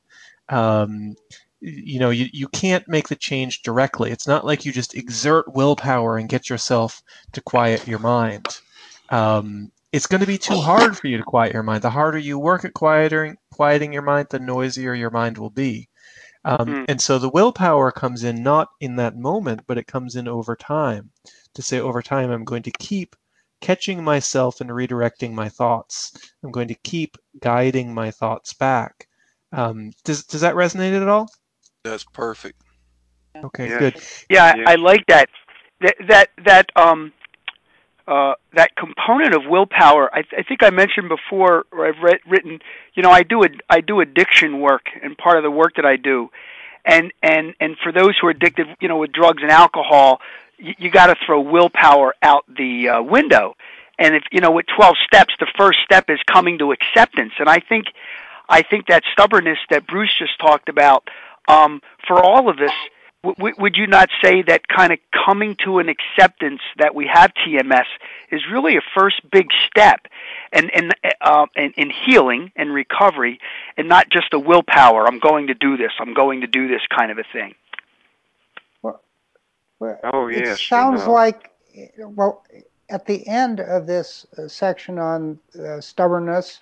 you can't make the change directly. It's not like you just exert willpower and get yourself to quiet your mind. It's going to be too hard for you to quiet your mind. The harder you work at quieting your mind, the noisier your mind will be. And so the willpower comes in not in that moment, but it comes in over time. To say over time, I'm going to keep catching myself and redirecting my thoughts. I'm going to keep guiding my thoughts back. Does that resonate at all? That's perfect. Okay, good. Yeah, I like that. that component of willpower. I think I mentioned before, or I've written. I do addiction work, and part of the work that I do, and for those who are addicted, with drugs and alcohol, you got to throw willpower out the window. And if with 12 steps, the first step is coming to acceptance. And I think that stubbornness that Bruce just talked about, for all of us, would you not say that kind of coming to an acceptance that we have TMS is really a first big step in healing and recovery, and not just a willpower, I'm going to do this kind of a thing? Well, Oh, yes. it sounds like, at the end of this section on stubbornness,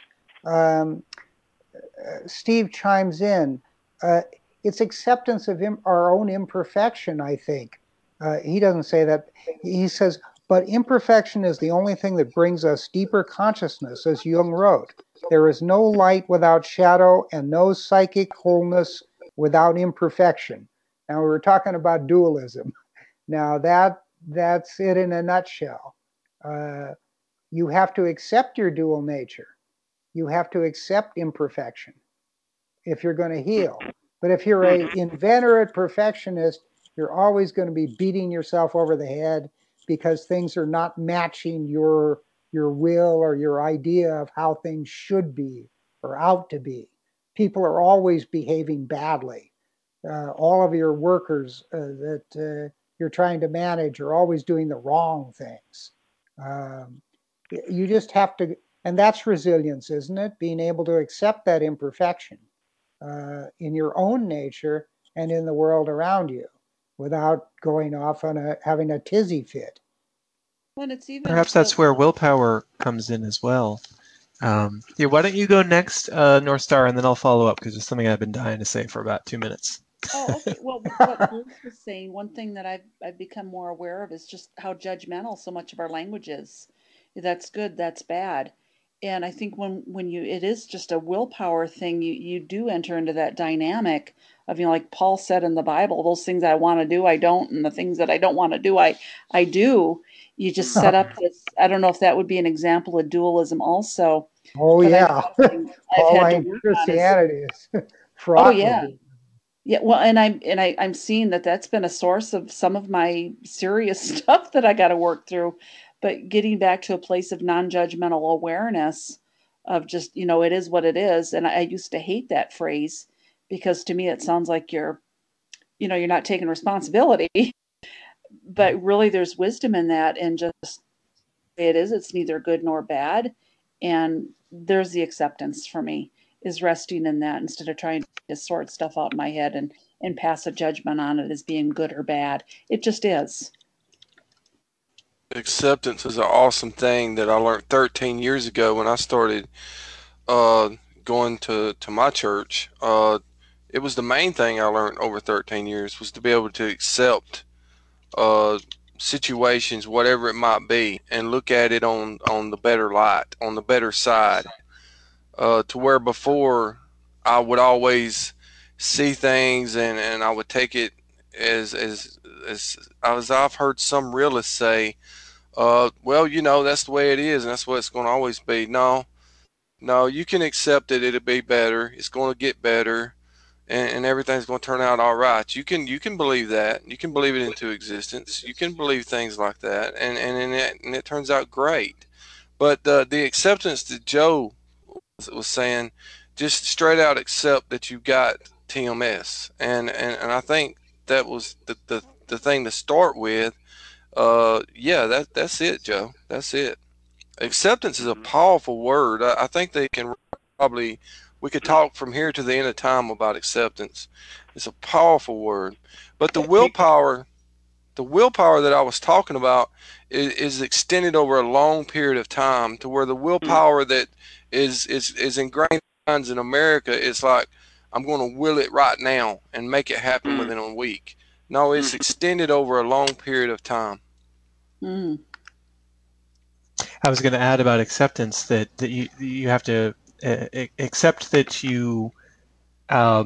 Steve chimes in. It's acceptance of our own imperfection, I think. He doesn't say that. He says, but imperfection is the only thing that brings us deeper consciousness, as Jung wrote. There is no light without shadow and no psychic wholeness without imperfection. Now, we were talking about dualism. Now, that's it in a nutshell. You have to accept your dual nature. You have to accept imperfection if you're going to heal. But if you're an inveterate perfectionist, you're always going to be beating yourself over the head because things are not matching your will or your idea of how things should be or ought to be. People are always behaving badly. All of your workers that you're trying to manage are always doing the wrong things. You just have to, and that's resilience, isn't it? Being able to accept that imperfection in your own nature and in the world around you without going off on having a tizzy fit. Well, it's even Perhaps that's where willpower comes in as well. Why don't you go next, North Star, and then I'll follow up because it's something I've been dying to say for about 2 minutes. Oh, okay. Well, what Bruce was saying, one thing that I've become more aware of is just how judgmental so much of our language is. That's good, that's bad. And I think when it is just a willpower thing, you do enter into that dynamic of, like Paul said in the Bible, those things I want to do, I don't, and the things that I don't want to do, I do. You just set up this, I don't know if that would be an example of dualism also. Oh, but yeah. I've had to work on Christianity is Oh, fraught with yeah. it. Yeah, well, and I'm seeing that's been a source of some of my serious stuff that I got to work through. But getting back to a place of non-judgmental awareness of just, it is what it is. And I used to hate that phrase because to me it sounds like you're not taking responsibility. But really there's wisdom in that, and just it is, it's neither good nor bad. And there's the acceptance for me, is resting in that instead of trying to sort stuff out in my head and pass a judgment on it as being good or bad. It just is. Acceptance is an awesome thing that I learned 13 years ago when I started going to my church. It was the main thing I learned over 13 years was to be able to accept situations, whatever it might be, and look at it on the better light, on the better side. To where before I would always see things and I would take it as I've heard some realists say, well, that's the way it is and that's what it's going to always be. No, you can accept it. It'll be better. It's going to get better, and everything's going to turn out all right. You can believe that. You can believe it into existence. You can believe things like that, and it turns out great. But the acceptance that Joe was saying, just straight out accept that you've got TMS, and I think that was the thing to start with. Yeah, that's it, Joe. That's it. Acceptance is a powerful word. I think they can we could talk from here to the end of time about acceptance. It's a powerful word. But the willpower that I was talking about is extended over a long period of time, to where the willpower that is ingrained in America is like, I'm going to will it right now and make it happen within a week. No, it's extended over a long period of time. Mm. I was going to add about acceptance that you have to accept that you have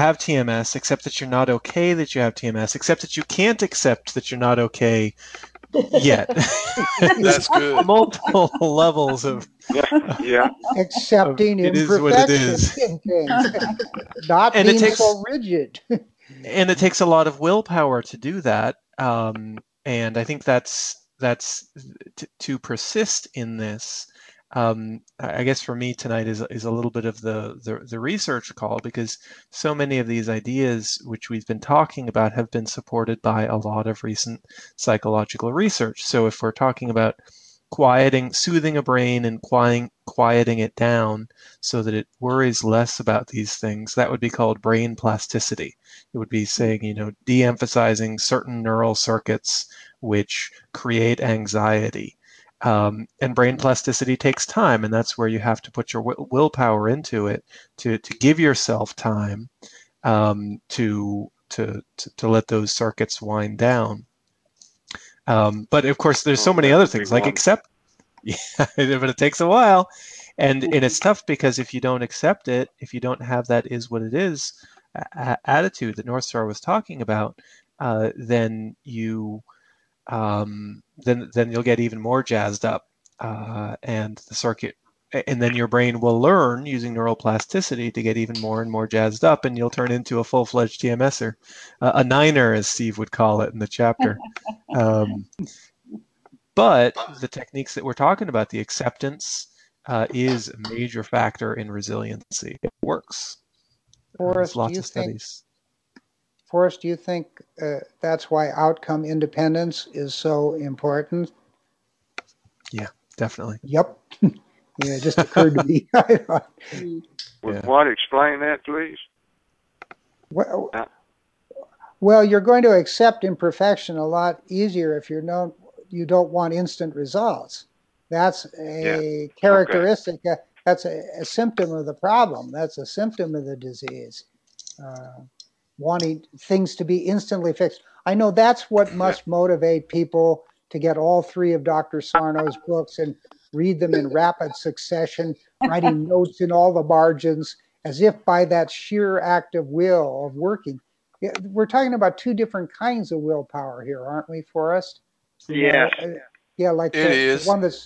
TMS, accept that you're not okay that you have TMS, accept that you can't accept that you're not okay yet. That's good. Multiple levels of Yeah. Accepting it is what it imperfection is. in things, not And it being takes so rigid. and it takes a lot of willpower to do that. And I think that's to persist in this. I guess for me tonight is a little bit of the research call, because so many of these ideas which we've been talking about have been supported by a lot of recent psychological research. So if we're talking about soothing a brain and quieting it down so that it worries less about these things, that would be called brain plasticity. It would be saying, de-emphasizing certain neural circuits which create anxiety. And brain plasticity takes time, and that's where you have to put your willpower into it to give yourself time to let those circuits wind down. But of course, there's so many That other would be things like wonderful. yeah, but it takes a while, and it's tough because if you don't accept it, if you don't have that is what it is attitude that North Star was talking about, then then you'll get even more jazzed up, and the circuit, and then your brain will learn using neuroplasticity to get even more and more jazzed up, and you'll turn into a full-fledged TMSer, a niner, as Steve would call it in the chapter. But the techniques that we're talking about, the acceptance, is a major factor in resiliency. It works. There's lots of studies. Forrest, do you think that's why outcome independence is so important? Yeah, definitely. Yep. Yeah, it just occurred to me. Would what explain that, please? Well, you're going to accept imperfection a lot easier if you don't want instant results. That's a characteristic. Okay. That's a symptom of the problem. That's a symptom of the disease. Wanting things to be instantly fixed. I know that's what must motivate people to get all three of Dr. Sarno's books and read them in rapid succession, writing notes in all the margins, as if by that sheer act of will of working. We're talking about two different kinds of willpower here, aren't we, Forrest? Yes. Yeah, like the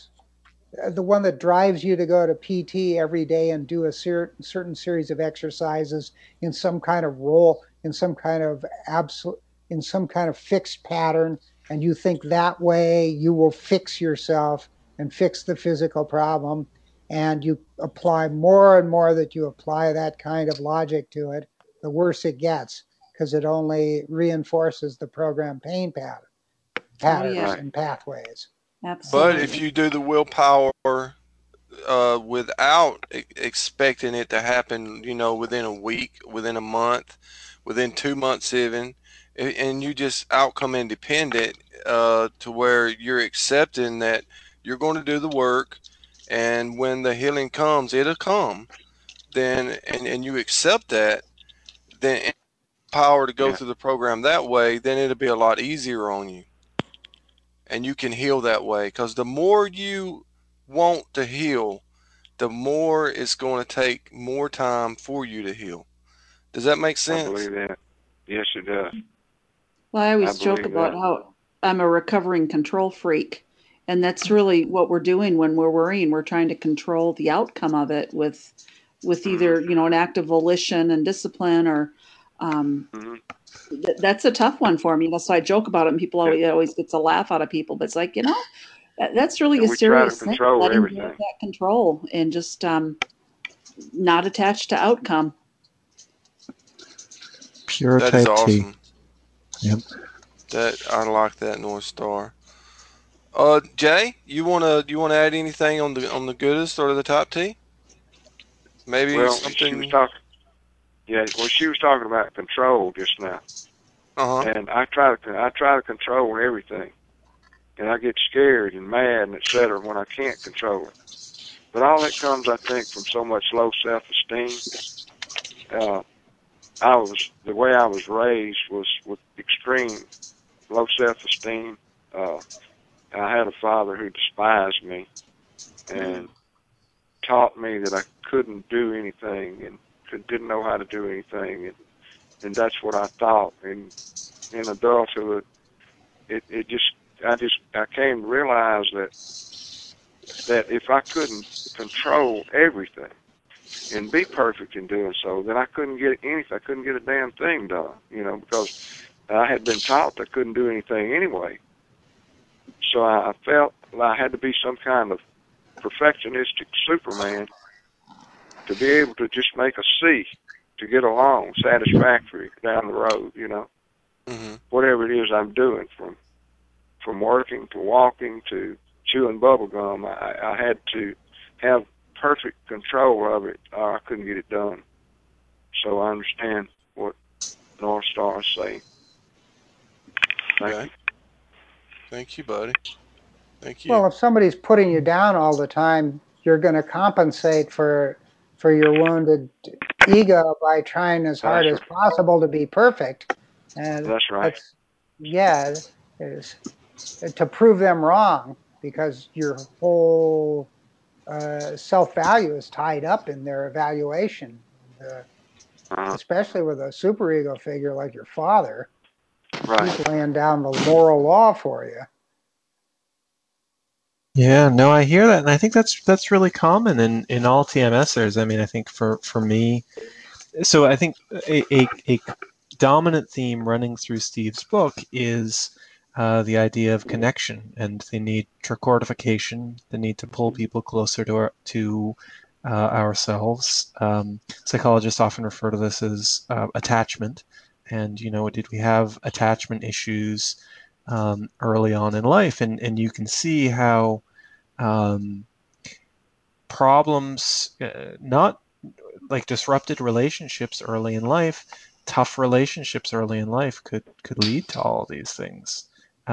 one that drives you to go to PT every day and do a certain series of exercises in some kind of role, in some kind of fixed pattern, and you think that way you will fix yourself and fix the physical problem, and you apply more and more that you apply that kind of logic to it, the worse it gets, because it only reinforces the program pain patterns and pathways. Absolutely. But if you do the willpower without expecting it to happen, within a week, within a month, within 2 months even, and you just outcome independent, to where you're accepting that you're going to do the work, and when the healing comes, it'll come, then, and you accept that, then power to go through the program that way, then it'll be a lot easier on you. And you can heal that way, because the more you want to heal, the more it's going to take more time for you to heal. Does that make sense? I believe that. Yes, it does. Well, I always joke about how I'm a recovering control freak. And that's really what we're doing when we're worrying. We're trying to control the outcome of it with either, an act of volition and discipline, or that's a tough one for me. So I joke about it, and people always gets a laugh out of people. But it's like, that's really a serious thing. Letting go of that control and just not attached to outcome. Pure that type is awesome. T. Yep. I like that, North Star. Jay, you wanna add anything on the goodest or the top T? Maybe something. She was talking about control just now. And I try to control everything, and I get scared and mad and etc. when I can't control it. But all that comes, I think, from so much low self-esteem. The way I was raised was with extreme low self-esteem. I had a father who despised me and taught me that I couldn't do anything and didn't know how to do anything, and that's what I thought. And in adulthood, it just I came to realize that if I couldn't control everything and be perfect in doing so, then I couldn't get anything. I couldn't get a damn thing done, because I had been taught I couldn't do anything anyway. So I felt I had to be some kind of perfectionistic Superman to be able to just make a C to get along, satisfactory down the road, Mm-hmm. whatever it is I'm doing, from working to walking to chewing bubble gum. I had to have perfect control of it, or I couldn't get it done. So I understand what North Star is saying. Thank you. Thank you, buddy. Thank you. Well, if somebody's putting you down all the time, you're going to compensate for your wounded ego by trying as hard as possible to be perfect. And That's right. is to prove them wrong, because your whole self-value is tied up in their evaluation. Especially with a superego figure like your father, Right. he's laying down the moral law for you. Yeah, no, I hear that, and I think that's really common in all TMSers. I mean, I think for me, so I think a dominant theme running through Steve's book is the idea of connection, and the need for trichordification, the need to pull people closer to ourselves. Psychologists often refer to this as attachment, and did we have attachment issues early on in life? And you can see how problems, not like disrupted relationships early in life, tough relationships early in life could lead to all of these things.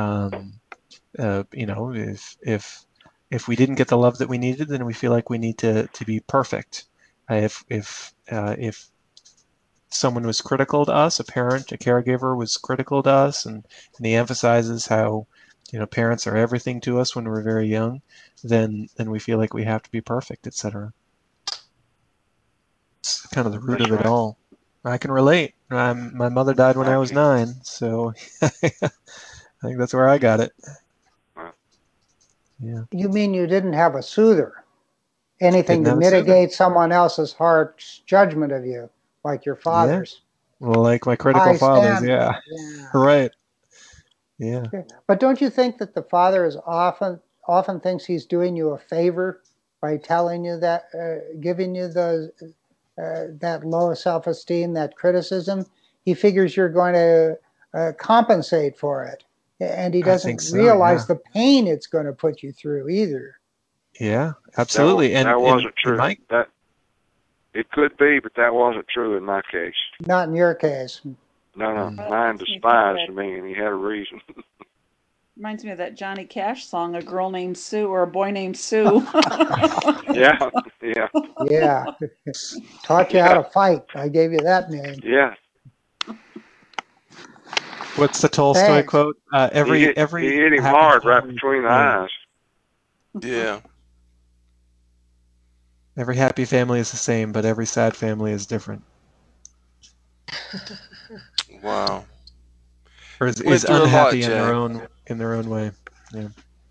If we didn't get the love that we needed, then we feel like we need to be perfect. If someone was critical to us, a parent, a caregiver was critical to us, and he emphasizes how parents are everything to us when we're very young, then we feel like we have to be perfect, etc. It's kind of the root of it all. I can relate. My mother died when I was 9, so I think that's where I got it. Yeah. You mean you didn't have a soother? Anything to mitigate someone else's harsh judgment of you, like your father's? Yeah. Well, like my critical fathers, yeah. Right. Yeah. But don't you think that the father is often thinks he's doing you a favor by telling you that, giving you that low self-esteem, that criticism? He figures you're going to compensate for it, and he doesn't realize the pain it's going to put you through either. Yeah, absolutely. That wasn't true. That it could be, but that wasn't true in my case. Not in your case. No. Mine despised me, and he had a reason. Reminds me of that Johnny Cash song, "A Girl Named Sue" or "A Boy Named Sue." Yeah. Yeah. Taught you how to fight. I gave you that name. Yeah. What's the Tolstoy quote? He hit him hard right between the eyes. Yeah. Every happy family is the same, but every sad family is different. Wow. Or is unhappy in their own way. Yeah.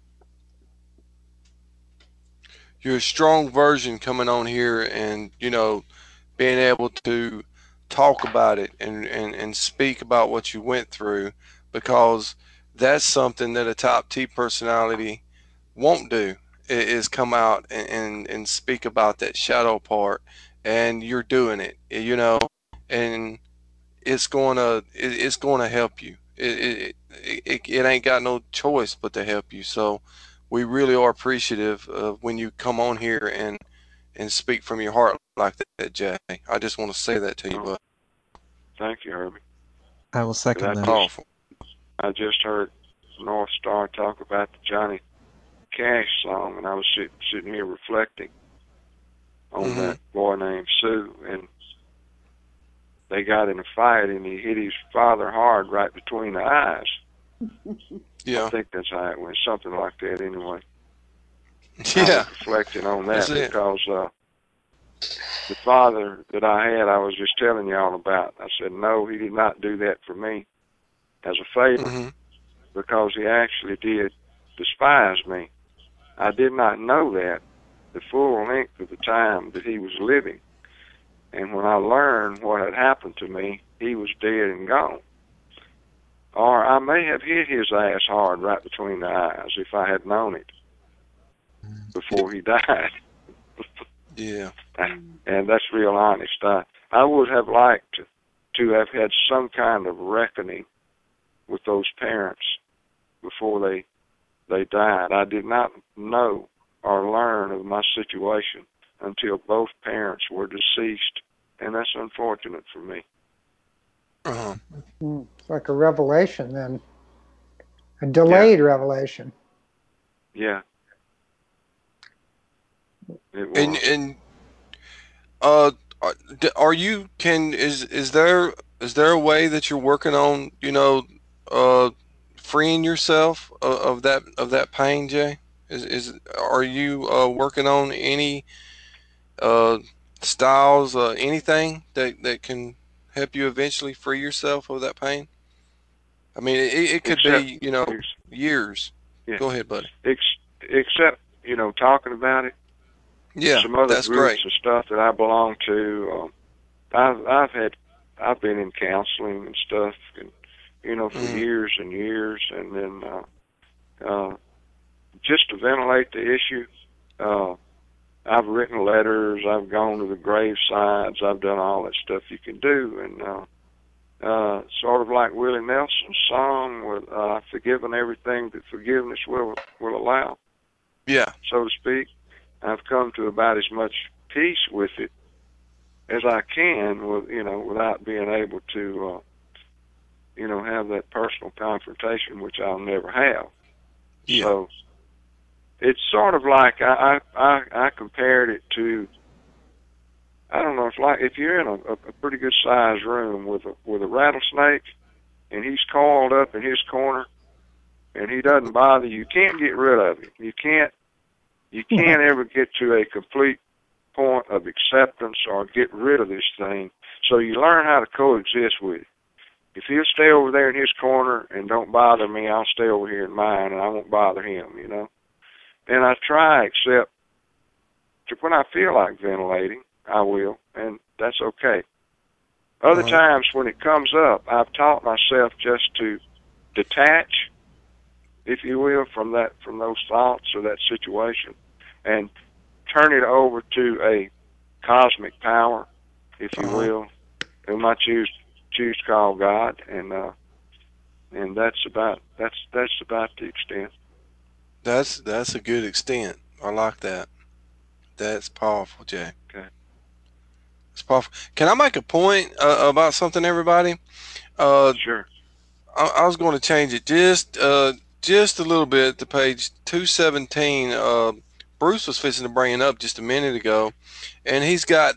You're a strong version coming on here and, being able to talk about it and speak about what you went through, because that's something that a top T personality won't do, is come out and speak about that shadow part, and you're doing it, and it's going to help you. It ain't got no choice but to help you. So we really are appreciative of when you come on here and speak from your heart like that, Jay. I just want to say that to you, bud. Thank you, Herbie. I will second that. I just heard North Star talk about the Johnny Cash song, and I was sitting here reflecting on that boy named Sue, and they got in a fight, and he hit his father hard right between the eyes. Yeah. I think that's how it went, something like that anyway. Yeah. I was reflecting on that because the father that I had, I was just telling y'all about. I said, no, he did not do that for me as a favor. because he actually did despise me. I did not know that the full length of the time that he was living. And when I learned what had happened to me, he was dead and gone. Or I may have hit his ass hard right between the eyes if I had known it before he died. Yeah. And that's real honest. I would have liked to have had some kind of reckoning with those parents before they died. I did not know or learn of my situation until both parents were deceased, and that's unfortunate for me. Uh-huh. It's like a revelation then. A delayed revelation. Yeah. It was. And are you is there a way that you're working on, freeing yourself of that pain, Jay? Are you working on any styles, anything that can help you eventually free yourself of that pain? I mean, it could be, years. Yeah. Go ahead, buddy. Except, talking about it. Yeah, some other that's groups great. and stuff that I belong to. I've been in counseling and stuff, and for years and years, and then just to ventilate the issue, I've written letters, I've gone to the gravesides, I've done all that stuff you can do, and sort of like Willie Nelson's song, with forgiven everything that forgiveness will allow. Yeah, so to speak. I've come to about as much peace with it as I can, without being able to, have that personal confrontation, which I'll never have. Yeah. So it's sort of like I compared it to, I don't know, it's like if you're in a pretty good sized room with a rattlesnake, and he's coiled up in his corner, and he doesn't bother you, can't get rid of him. You can't ever get to a complete point of acceptance or get rid of this thing. So you learn how to coexist with it. If he'll stay over there in his corner and don't bother me, I'll stay over here in mine, and I won't bother him, And I try, except when I feel like ventilating, I will, and that's okay. Other times when it comes up, I've taught myself just to detach, if you will, from those thoughts or that situation, and turn it over to a cosmic power, if you will, whom I choose to call God, and that's about the extent. That's a good extent. I like that. That's powerful, Jay. Okay. It's powerful. Can I make a point about something, everybody? Sure. I was going to change it just a little bit to page 217. Bruce was fixing to bring it up just a minute ago, and he's got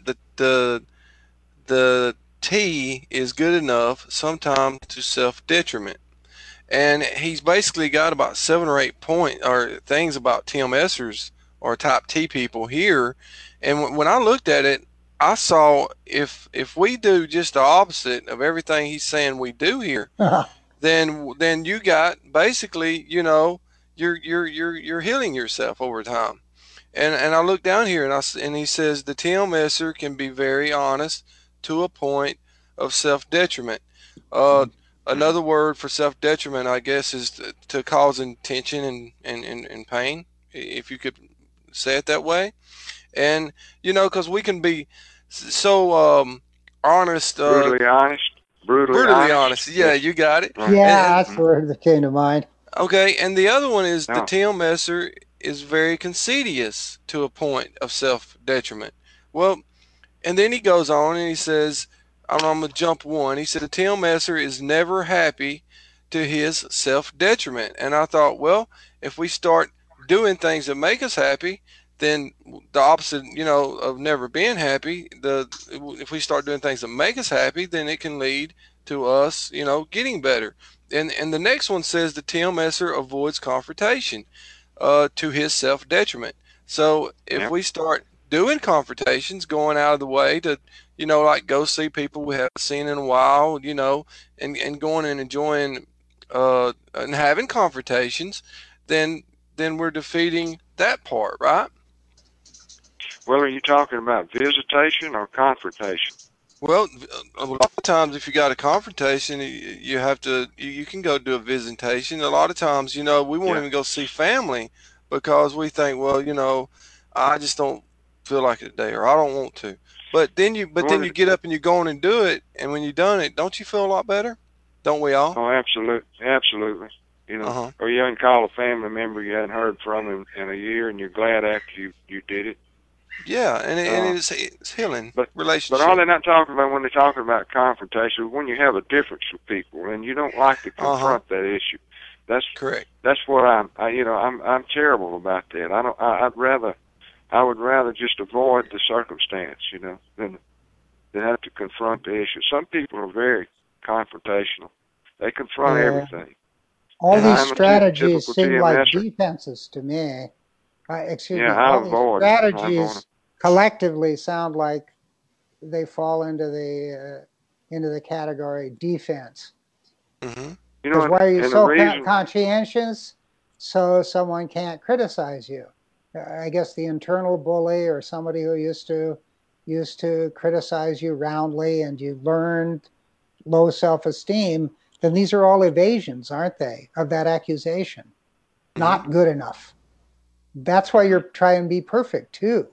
the T is good enough sometimes to self-detriment. And he's basically got about 7 or 8 things about Tim Esser's or top T people here. And when I looked at it, I saw if we do just the opposite of everything he's saying we do here, then you got basically, you're healing yourself over time. And I look down here and he says the Tim Esser can be very honest to a point of self-detriment. Another word for self-detriment, I guess, is to causing tension and pain, if you could say it that way. And, because we can be so honest. Brutally honest. Brutally honest. Yeah, you got it. Yeah, that's the word that came to mind. Okay, and the other one is the Tim Esser is very concedious to a point of self-detriment. Well, and then he goes on and he says, I'm going to jump one. He said, the Tim Esser is never happy to his self-detriment. And I thought, well, if we start doing things that make us happy, then the opposite, of never being happy, if we start doing things that make us happy, then it can lead to us, getting better. And the next one says the Tim Esser avoids confrontation to his self-detriment. So if we start doing confrontations, going out of the way to, like go see people we haven't seen in a while, and going and enjoying and having confrontations, then we're defeating that part, right? Well, are you talking about visitation or confrontation? Well, a lot of times if you got a confrontation, you have to, you can go do a visitation. A lot of times, we won't Yeah. even go see family because we think, well, I just don't feel like it today, or I don't want to. But then you get up and you go on and do it, and when you've done it, don't you feel a lot better? Don't we all? Oh, absolutely. Uh-huh. Or you can call a family member you hadn't heard from in a year, and you're glad after you did it. Yeah, and it's healing But relationship. all they're not talking about when they're talking about confrontation, when you have a difference with people and you don't like to confront that issue. That's correct. That's what I'm terrible about that. I would rather just avoid the circumstance, than have to confront the issue. Some people are very confrontational. They confront everything. All And these I'm a strategies typical seem like TMSer. defenses to me. Excuse me. Yeah, All these strategies I collectively sound like they fall into the category defense. Mm-hmm. Because why are you and so the reason, conscientious? So someone can't criticize you. I guess the internal bully or somebody who used to criticize you roundly and you learned low self-esteem, then these are all evasions, aren't they, of that accusation? Mm-hmm. Not good enough. That's why you're trying to be perfect too.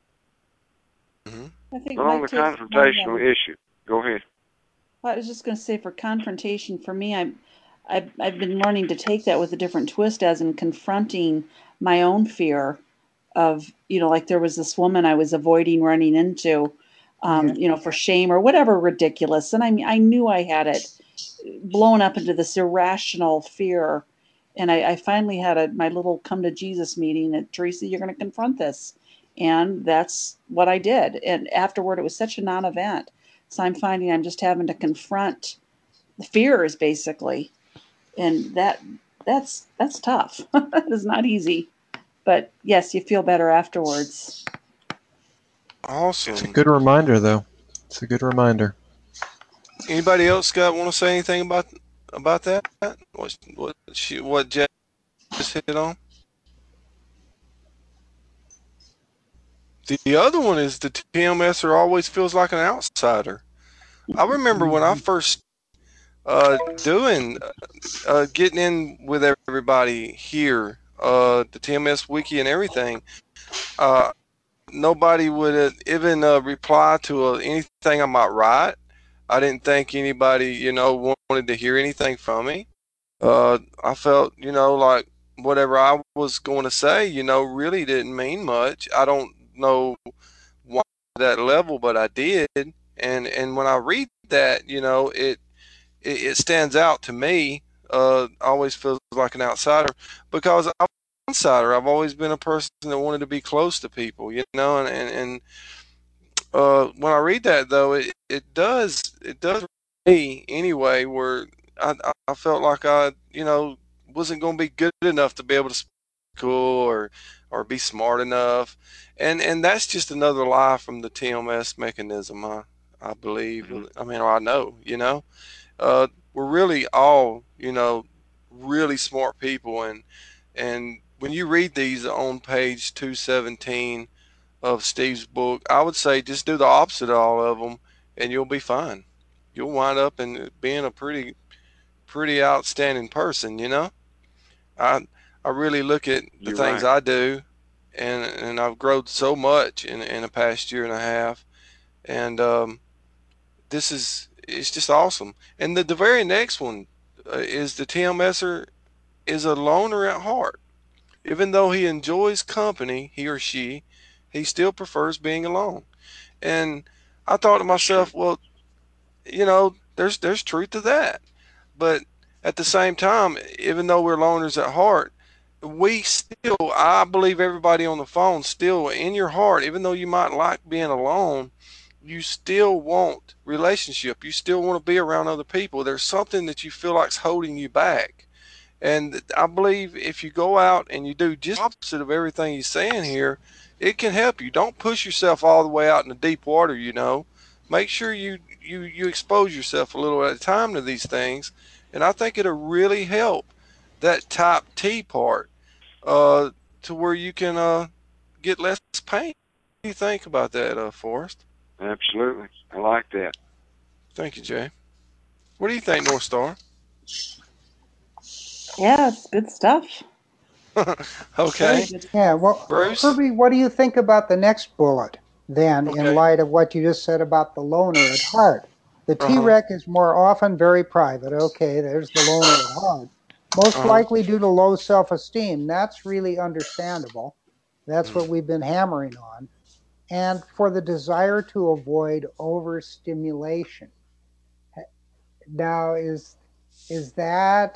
Mm-hmm. I think but my on the take confrontational issue, go ahead. I was just going to say for confrontation, for me, I've been learning to take that with a different twist, as in confronting my own fear of, like there was this woman I was avoiding running into, for shame or whatever ridiculous. And I knew I had it blown up into this irrational fear. And I finally had my little come to Jesus meeting at Teresa, you're going to confront this. And that's what I did. And afterward, it was such a non-event. So I'm finding I'm just having to confront the fears basically. And that's tough. It's not easy. But yes, you feel better afterwards. Awesome. It's a good reminder, though. It's a good reminder. Anybody else want to say anything about that? What Jeff just hit on? The other one is the TMSer always feels like an outsider. I remember when I first getting in with everybody here, the TMS wiki and everything. Nobody would even reply to anything I might write. I didn't think anybody, wanted to hear anything from me. I felt, like whatever I was going to say, really didn't mean much. I don't know why that level, but I did. And when I read that, it stands out to me. Always feels like an outsider because I'm an insider. I've always been a person that wanted to be close to people, and when I read that though, it does me anyway, where I felt like I wasn't going to be good enough to be able to speak cool or be smart enough, and that's just another lie from the TMS mechanism. I believe. I mean, I know. We're really all really smart people, and when you read these on page 217 of Steve's book, I would say just do the opposite of all of them, and you'll be fine. You'll wind up in being a pretty outstanding person. I really look at the things I do, and I've grown so much in the past year and a half, and it's just awesome. And the very next one is the TMSer is a loner at heart. Even though he enjoys company, he or she, he still prefers being alone. And I thought to myself, well, there's truth to that. But at the same time, even though we're loners at heart, we still, I believe everybody on the phone still in your heart, even though you might like being alone, you still want relationship. You still want to be around other people. There's something that you feel like's holding you back. And I believe if you go out and you do just the opposite of everything he's saying here, it can help you. Don't push yourself all the way out in the deep water, Make sure you expose yourself a little at a time to these things, and I think it'll really help that type T part to where you can get less pain. What do you think about that, Forrest? Absolutely. I like that. Thank you, Jay. What do you think, North Star? Yeah, it's good stuff. Okay. Very good. Yeah, well, Bruce? Herbie, what do you think about the next bullet then, in Okay. light of what you just said about the loner at heart? The Uh-huh. T-Rec is more often very private. Okay, there's the loner at heart. Most Uh-huh. likely due to low self-esteem. That's really understandable. That's what we've been hammering on. And for the desire to avoid overstimulation. Now, is that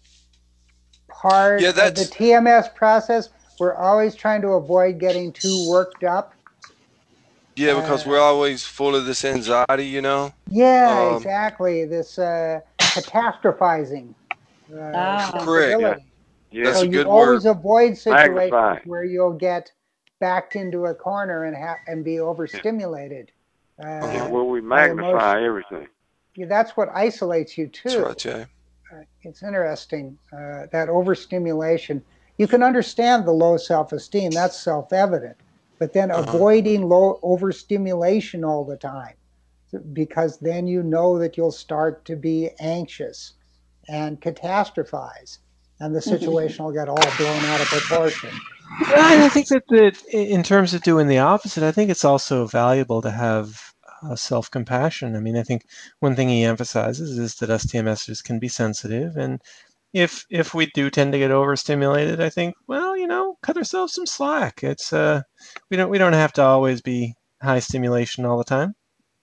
part Yeah, of the that's TMS process? We're always trying to avoid getting too worked up. yeah, because we're always full of this anxiety, you know. Yeah, Um, exactly. This catastrophizing Ah, correct. Yeah. sensibility. Yeah. That's So a you good word. always avoid situations Magnify. where you'll get backed into a corner and be Yeah. overstimulated Yeah. Uh-huh. Well, we by emotion. magnify everything. Yeah, that's what isolates you That's right, too. Jay. It's interesting that overstimulation. You can understand the low self-esteem. That's self-evident. But then Uh-huh. avoiding low overstimulation all the time, because then you know that you'll start to be anxious and catastrophize, and the situation will get all blown out of proportion. I think that in terms of doing the opposite, I think it's also valuable to have self-compassion. I mean, I think one thing he emphasizes is that us TMSers can be sensitive, and if we do tend to get overstimulated, I think, well, cut ourselves some slack. It's we don't have to always be high stimulation all the time.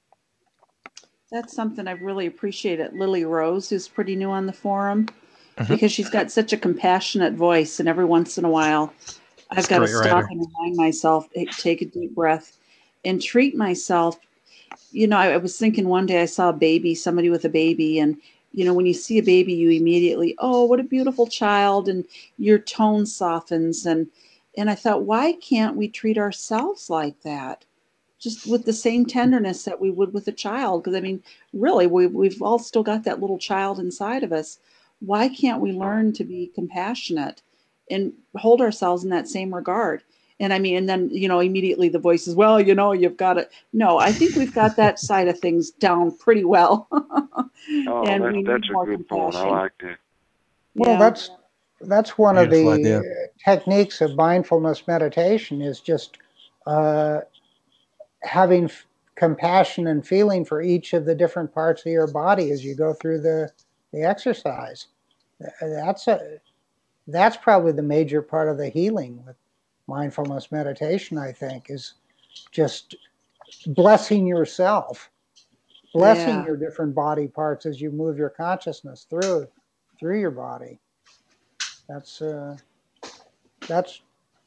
That's something I really appreciate at Lily Rose, who's pretty new on the forum, Hmm. because she's got such a compassionate voice, and every once in a while, She's I've a got to great stop writer. and remind myself, take a deep breath, and treat myself. I was thinking one day I saw a baby, somebody with a baby, and when you see a baby, you immediately, oh, what a beautiful child, and your tone softens, and I thought, why can't we treat ourselves like that? Just with the same tenderness that we would with a child. Because I mean, really, we've all still got that little child inside of us. Why can't we learn to be compassionate and hold ourselves in that same regard? And I mean, and then immediately the voice is, well, you've got it. No, I think we've got that side of things down pretty well, Oh, and we that's need a more good point. I compassion. like that. Well, Yeah, that's one of Beautiful idea. the techniques of mindfulness meditation is just uh, having compassion and feeling for each of the different parts of your body as you go through the exercise. That's that's probably the major part of the healing with mindfulness meditation, I think, is just blessing yourself, blessing yeah, your different body parts as you move your consciousness through your body. That's that's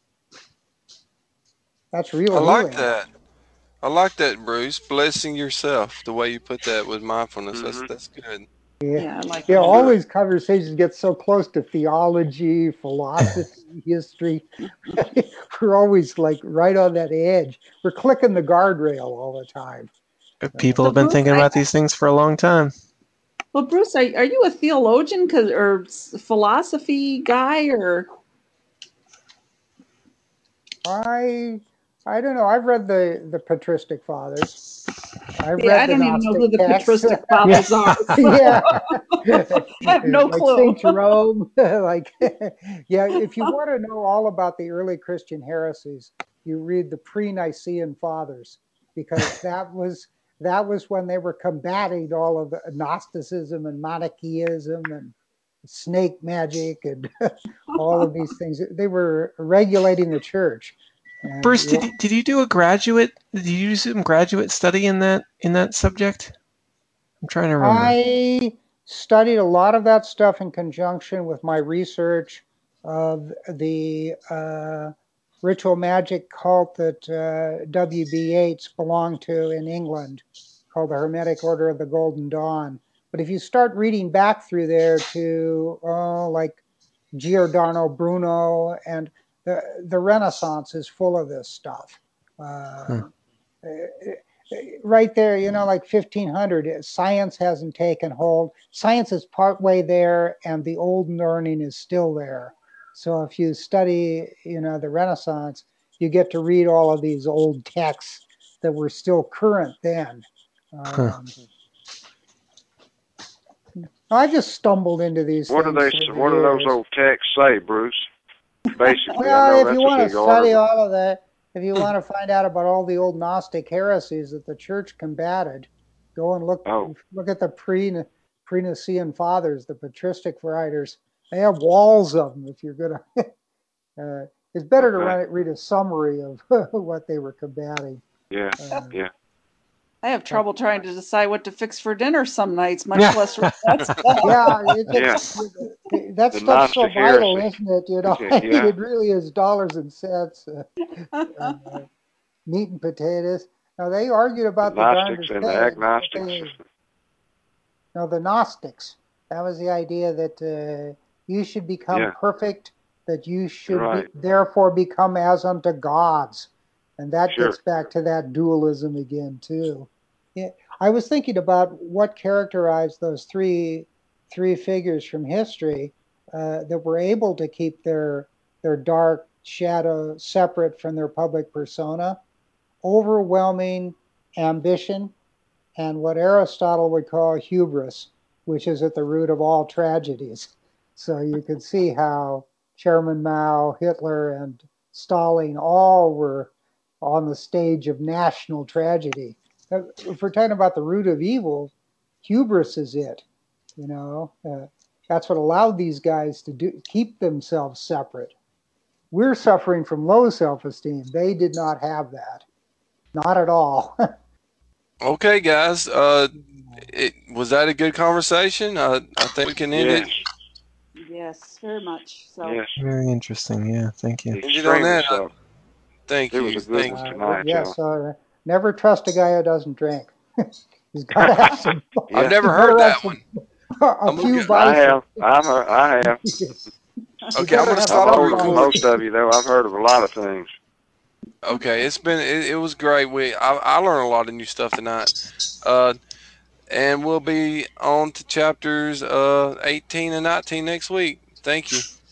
that's real I like healing. that. I like that, Bruce. Blessing yourself, the way you put that with mindfulness. Hmm. That's good. Yeah, yeah. I like yeah. that. All Sure. these conversations get so close to theology, philosophy, history. We're always like right on that edge. We're clicking the guardrail all the time. People So, have been Bruce, thinking about these things for a long time. well, Bruce, are you a theologian, or philosophy guy, or? I I don't know. I've read the patristic fathers. I've See, read I the don't even know who Gnostic the texts. patristic Yeah. fathers are, so Yeah, I have no like clue. Saint Jerome. Like, yeah, if you want to know all about the early Christian heresies, you read the pre-Nicene fathers, because that was when they were combating all of the Gnosticism and Manichaeism and snake magic and all of these things. They were regulating the church, and Bruce, did you do a graduate? Did you do some graduate study in that subject? I'm trying to remember. I studied a lot of that stuff in conjunction with my research of the ritual magic cult that W.B. Yeats belonged to in England, called the Hermetic Order of the Golden Dawn. But if you start reading back through there to like Giordano Bruno, and the Renaissance is full of this stuff. Hmm. Uh, right there, like 1500, science hasn't taken hold. Science is partway there, and the old learning is still there. So if you study, the Renaissance, you get to read all of these old texts that were still current then. I just stumbled into these What things. What do those old texts say, Bruce? Basically, I Well, know if that's you a want to big study article. all of that, if you want to find out about all the old Gnostic heresies that the church combated, go and look at the pre-Nicene fathers, the patristic writers. They have walls of them. If you're gonna, it's better to read a summary of what they were combating. Yeah, yeah. I have trouble trying to decide what to fix for dinner some nights, much less read that stuff. That stuff's so vital, isn't it? It really is dollars and cents. Meat and potatoes. Now they argued about the Gnostics and the agnostics. No, the Gnostics. That was the idea that you should become perfect, that you should therefore become as unto gods. And that gets back to that dualism again, too. Yeah, I was thinking about what characterized those three figures from history that were able to keep their dark shadow separate from their public persona. Overwhelming ambition, and what Aristotle would call hubris, which is at the root of all tragedies. So you could see how Chairman Mao, Hitler, and Stalin all were on the stage of national tragedy. If we're talking about the root of evil, hubris is it. That's what allowed these guys to keep themselves separate. We're suffering from low self-esteem. They did not have that. Not at all. Okay, guys. Was that a good conversation? I think we can end it. Yes, very much. So. Yes. Very interesting. Yeah, thank you. End it on that. Thank you. It was a good one tonight. Yes. Never trust a guy who doesn't drink. He's got to have some. I've never heard that one. A few I have. I have. Okay, I'm gonna stop the recording. Most of you, though, I've heard of a lot of things. Okay, it was great. I learned a lot of new stuff tonight. And we'll be on to chapters 18 and 19 next week. Thank you.